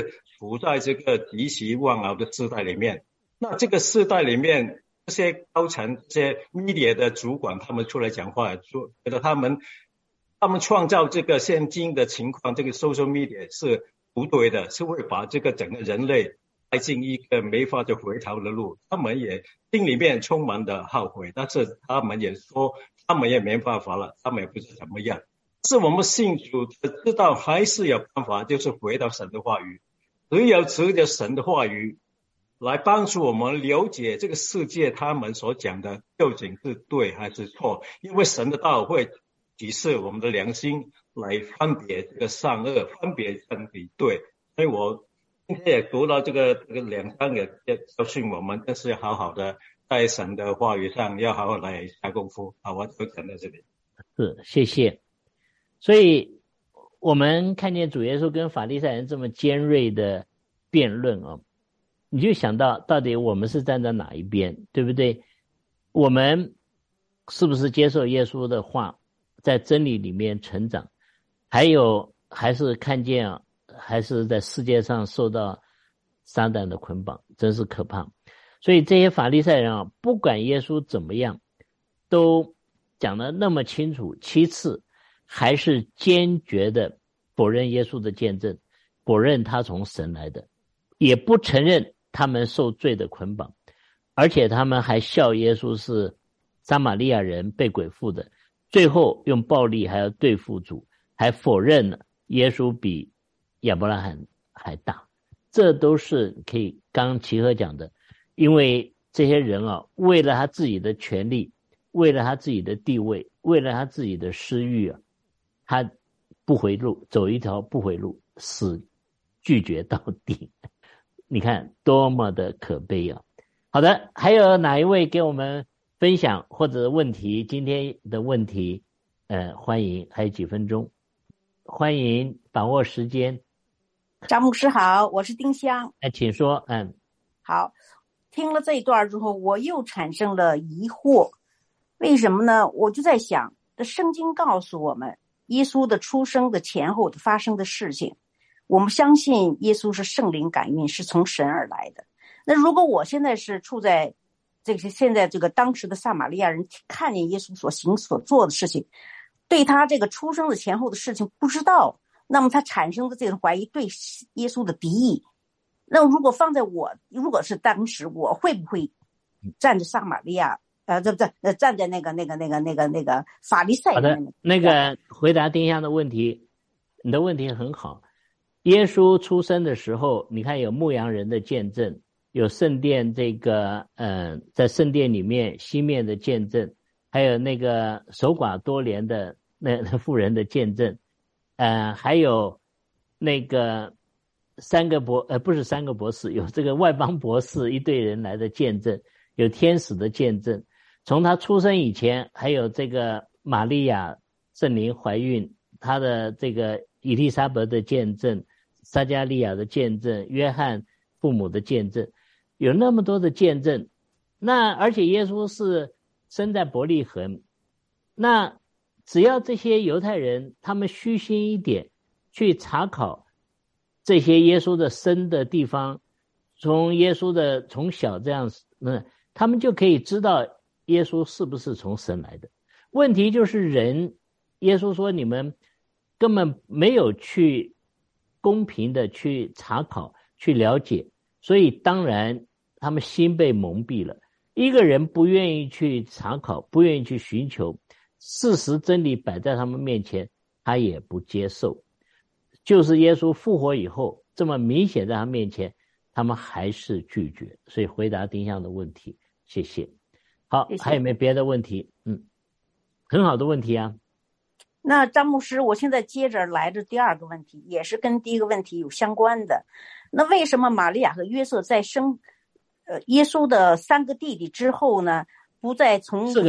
处在这个极其万熬的时代里面。那这个时代里面，这些高层、这些 media 的主管，他们出来讲话，说觉得他们创造这个现今的情况，这个 social media 是不对的，是会把这个整个人类带进一个没法就回头的路。他们也心里面充满的后悔，但是他们也说他们也没办法了，他们也不知怎么样。是我们信主的知道还是有办法，就是回到神的话语，只有藉着神的话语来帮助我们了解这个世界他们所讲的究竟是对还是错，因为神的道会启示我们的良心来分别这个善恶，分别真比对。所以我今天也读到这个2章也教训我们，但是要好好的在神的话语上要好好来下功夫。好，我就讲到这里。 是，谢谢。所以我们看见主耶稣跟法利赛人这么尖锐的辩论啊，你就想到到底我们是站在哪一边，对不对？我们是不是接受耶稣的话，在真理里面成长，还是看见还是在世界上受到撒旦的捆绑，真是可怕。所以这些法利赛人啊，不管耶稣怎么样，都讲得那么清楚，其次还是坚决的否认耶稣的见证，否认他从神来的，也不承认他们受罪的捆绑，而且他们还笑耶稣是撒玛利亚人被鬼附的，最后用暴力还要对付主，还否认了耶稣比亚伯拉罕还大。这都是可以刚齐和讲的，因为这些人啊，为了他自己的权利，为了他自己的地位，为了他自己的私欲啊，他不回路，走一条不回路，死拒绝到底。你看多么的可悲啊！好的，还有哪一位给我们分享或者问题？今天的问题，欢迎，还有几分钟，欢迎把握时间。 张牧师好，我是丁香。 请说。 好，听了这一段之后，我又产生了疑惑，为什么呢？我就在想，这圣经告诉我们耶稣的出生的前后发生的事情，我们相信耶稣是圣灵感孕，是从神而来的。那如果我现在是处在现在这个当时的撒玛利亚人看见耶稣所行所做的事情，对他这个出生的前后的事情不知道，那么他产生的这种怀疑，对耶稣的敌意，那如果放在如果是当时，我会不会站着撒玛利亚站在那个法利赛人？ 好的，那个回答丁香的问题，你的问题很好。耶稣出生的时候，你看有牧羊人的见证，有圣殿在圣殿里面熄灭的见证，还有那个守寡多年的那妇人的见证，还有那个不是三个博士，有这个外邦博士一队人来的见证，有天使的见证。从他出生以前，还有这个玛利亚圣灵怀孕，他的这个以利沙伯的见证，撒加利亚的见证，约翰父母的见证，有那么多的见证。那而且耶稣是生在伯利恒，那只要这些犹太人他们虚心一点去查考这些耶稣的生的地方，从耶稣的从小这样，他们就可以知道耶稣是不是从神来的。问题就是人，耶稣说你们根本没有去公平的去查考去了解，所以当然他们心被蒙蔽了。一个人不愿意去查考，不愿意去寻求事实，真理摆在他们面前，他也不接受。就是耶稣复活以后这么明显在他面前，他们还是拒绝。所以回答丁香的问题，谢谢。好， 谢谢。 还有没有别的问题？很好的问题啊。 那张牧师，我现在接着来的第二个问题，也是跟第一个问题有相关的。那为什么玛利亚和约瑟在生耶稣的3个弟弟之后呢，不再从小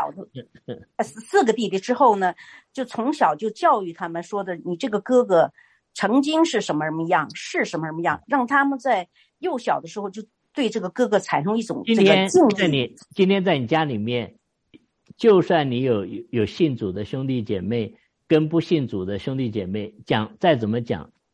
4个弟弟之后呢，就从小就教育他们说的，你这个哥哥曾经是什么什么样，是什么什么样，让他们在幼小的时候就对这个哥哥产生一种这个敬意。 今天在你家里面，就算你有信主的兄弟姐妹跟不信主的兄弟姐妹，再怎么讲，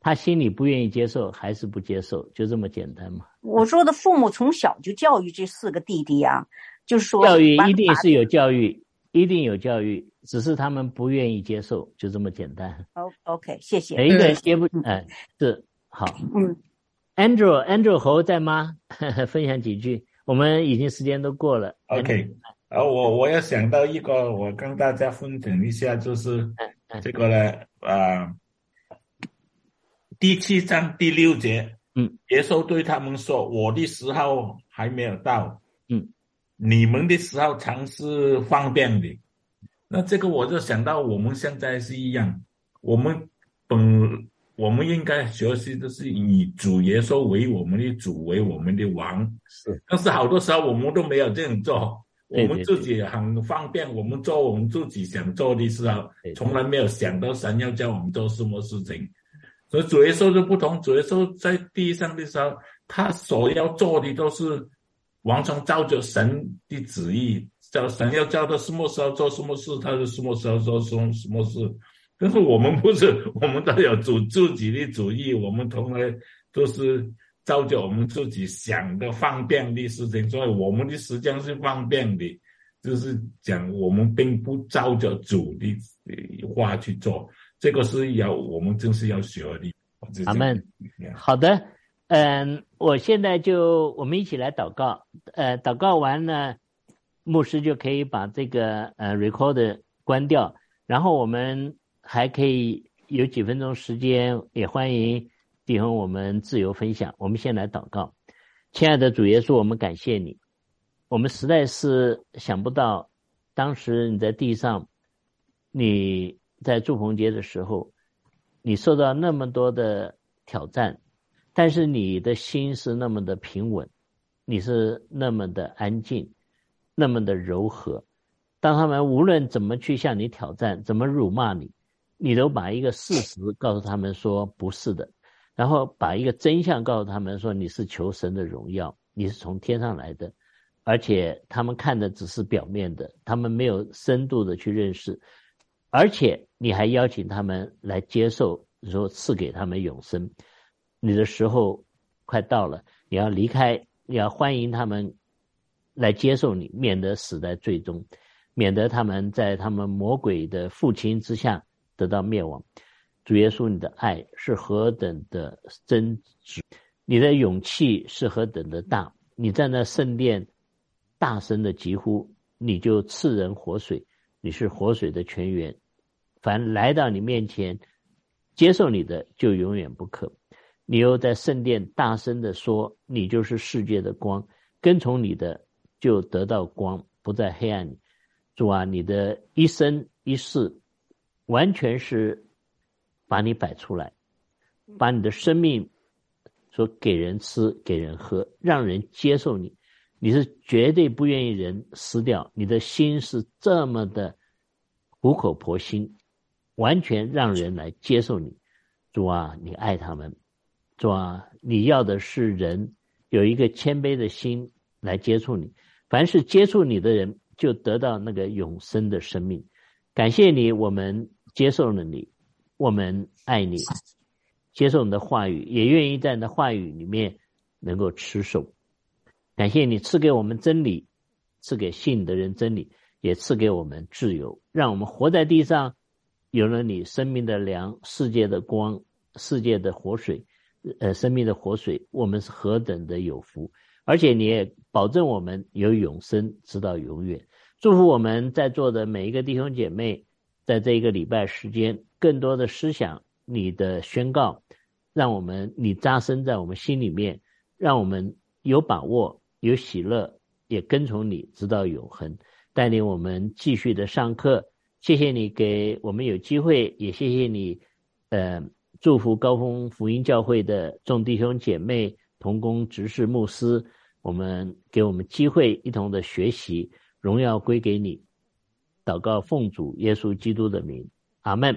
他心里不愿意接受，还是不接受，就这么简单嘛。 我说的父母从小就教育这4个弟弟啊，就是说教育一定是有教育，一定有教育，只是他们不愿意接受，就这么简单。 OK， 谢谢。 每一个人接不，是好。Andrew 侯在吗？分享几句，我们已经时间都过了。 OK， 我要想到一个，我跟大家分享一下，就是这个呢，第7章第6节，耶稣对他们说：“我的时候还没有到，你们的时候常是方便的。”那这个我就想到我们现在是一样，我们应该学习的是以主耶稣为我们的主，为我们的王。 是， 但是好多时候我们都没有这样做，我们自己很方便，我们做我们自己想做的时候，从来没有想到神要叫我们做什么事情。所以主耶稣就不同，主耶稣在地上的时候，他所要做的都是完全照着神的旨意，叫神要叫他什么时候做什么事，他就什么时候做什么事。但是我们不是，我们都有自己的主意，我们从来都是照着我们自己想的方便的事情，所以我们的时间是方便的，就是讲我们并不照着主的话去做，这个是我们真是要学的。 阿们。好的，我现在我们一起来祷告，祷告完呢，牧师就可以把这个recorder 关掉，然后我们还可以有几分钟时间，也欢迎弟兄我们自由分享。我们先来祷告。亲爱的主耶稣，我们感谢你，我们实在是想不到，当时你在地上，你在祝棚节的时候，你受到那么多的挑战，但是你的心是那么的平稳，你是那么的安静，那么的柔和。当他们无论怎么去向你挑战，怎么辱骂你，你都把一个事实告诉他们说不是的，然后把一个真相告诉他们说你是求神的荣耀，你是从天上来的，而且他们看的只是表面的，他们没有深度的去认识，而且你还邀请他们来接受，说赐给他们永生。你的时候快到了，你要离开，你要欢迎他们来接受你，免得死在罪中，免得他们在他们魔鬼的父亲之下得到灭亡。主耶稣，你的爱是何等的真实，你的勇气是何等的大，你在那圣殿大声的疾呼，你就赐人活水，你是活水的泉源，凡来到你面前接受你的就永远不渴。你又在圣殿大声的说，你就是世界的光，跟从你的就得到光，不在黑暗里。主啊，你的一生一世完全是把你摆出来，把你的生命说给人吃给人喝，让人接受你，你是绝对不愿意人失掉，你的心是这么的苦口婆心，完全让人来接受你。主啊，你爱他们，主啊，你要的是人有一个谦卑的心来接触你，凡是接触你的人就得到那个永生的生命。感谢你，我们接受了你，我们爱你，接受你的话语，也愿意在你的话语里面能够持守。感谢你赐给我们真理，赐给信你的人真理，也赐给我们自由，让我们活在地上有了你生命的粮，世界的光，世界的活水，生命的活水，我们是何等的有福，而且你也保证我们有永生直到永远。祝福我们在座的每一个弟兄姐妹，在这一个礼拜时间更多的思想你的宣告，让你扎深在我们心里面，让我们有把握有喜乐，也跟从你直到永恒，带领我们继续的上课。谢谢你给我们有机会，也谢谢你祝福高峰福音教会的众弟兄姐妹同工执事牧师，给我们机会一同的学习，荣耀归给你。祷告奉主耶稣基督的名，阿们。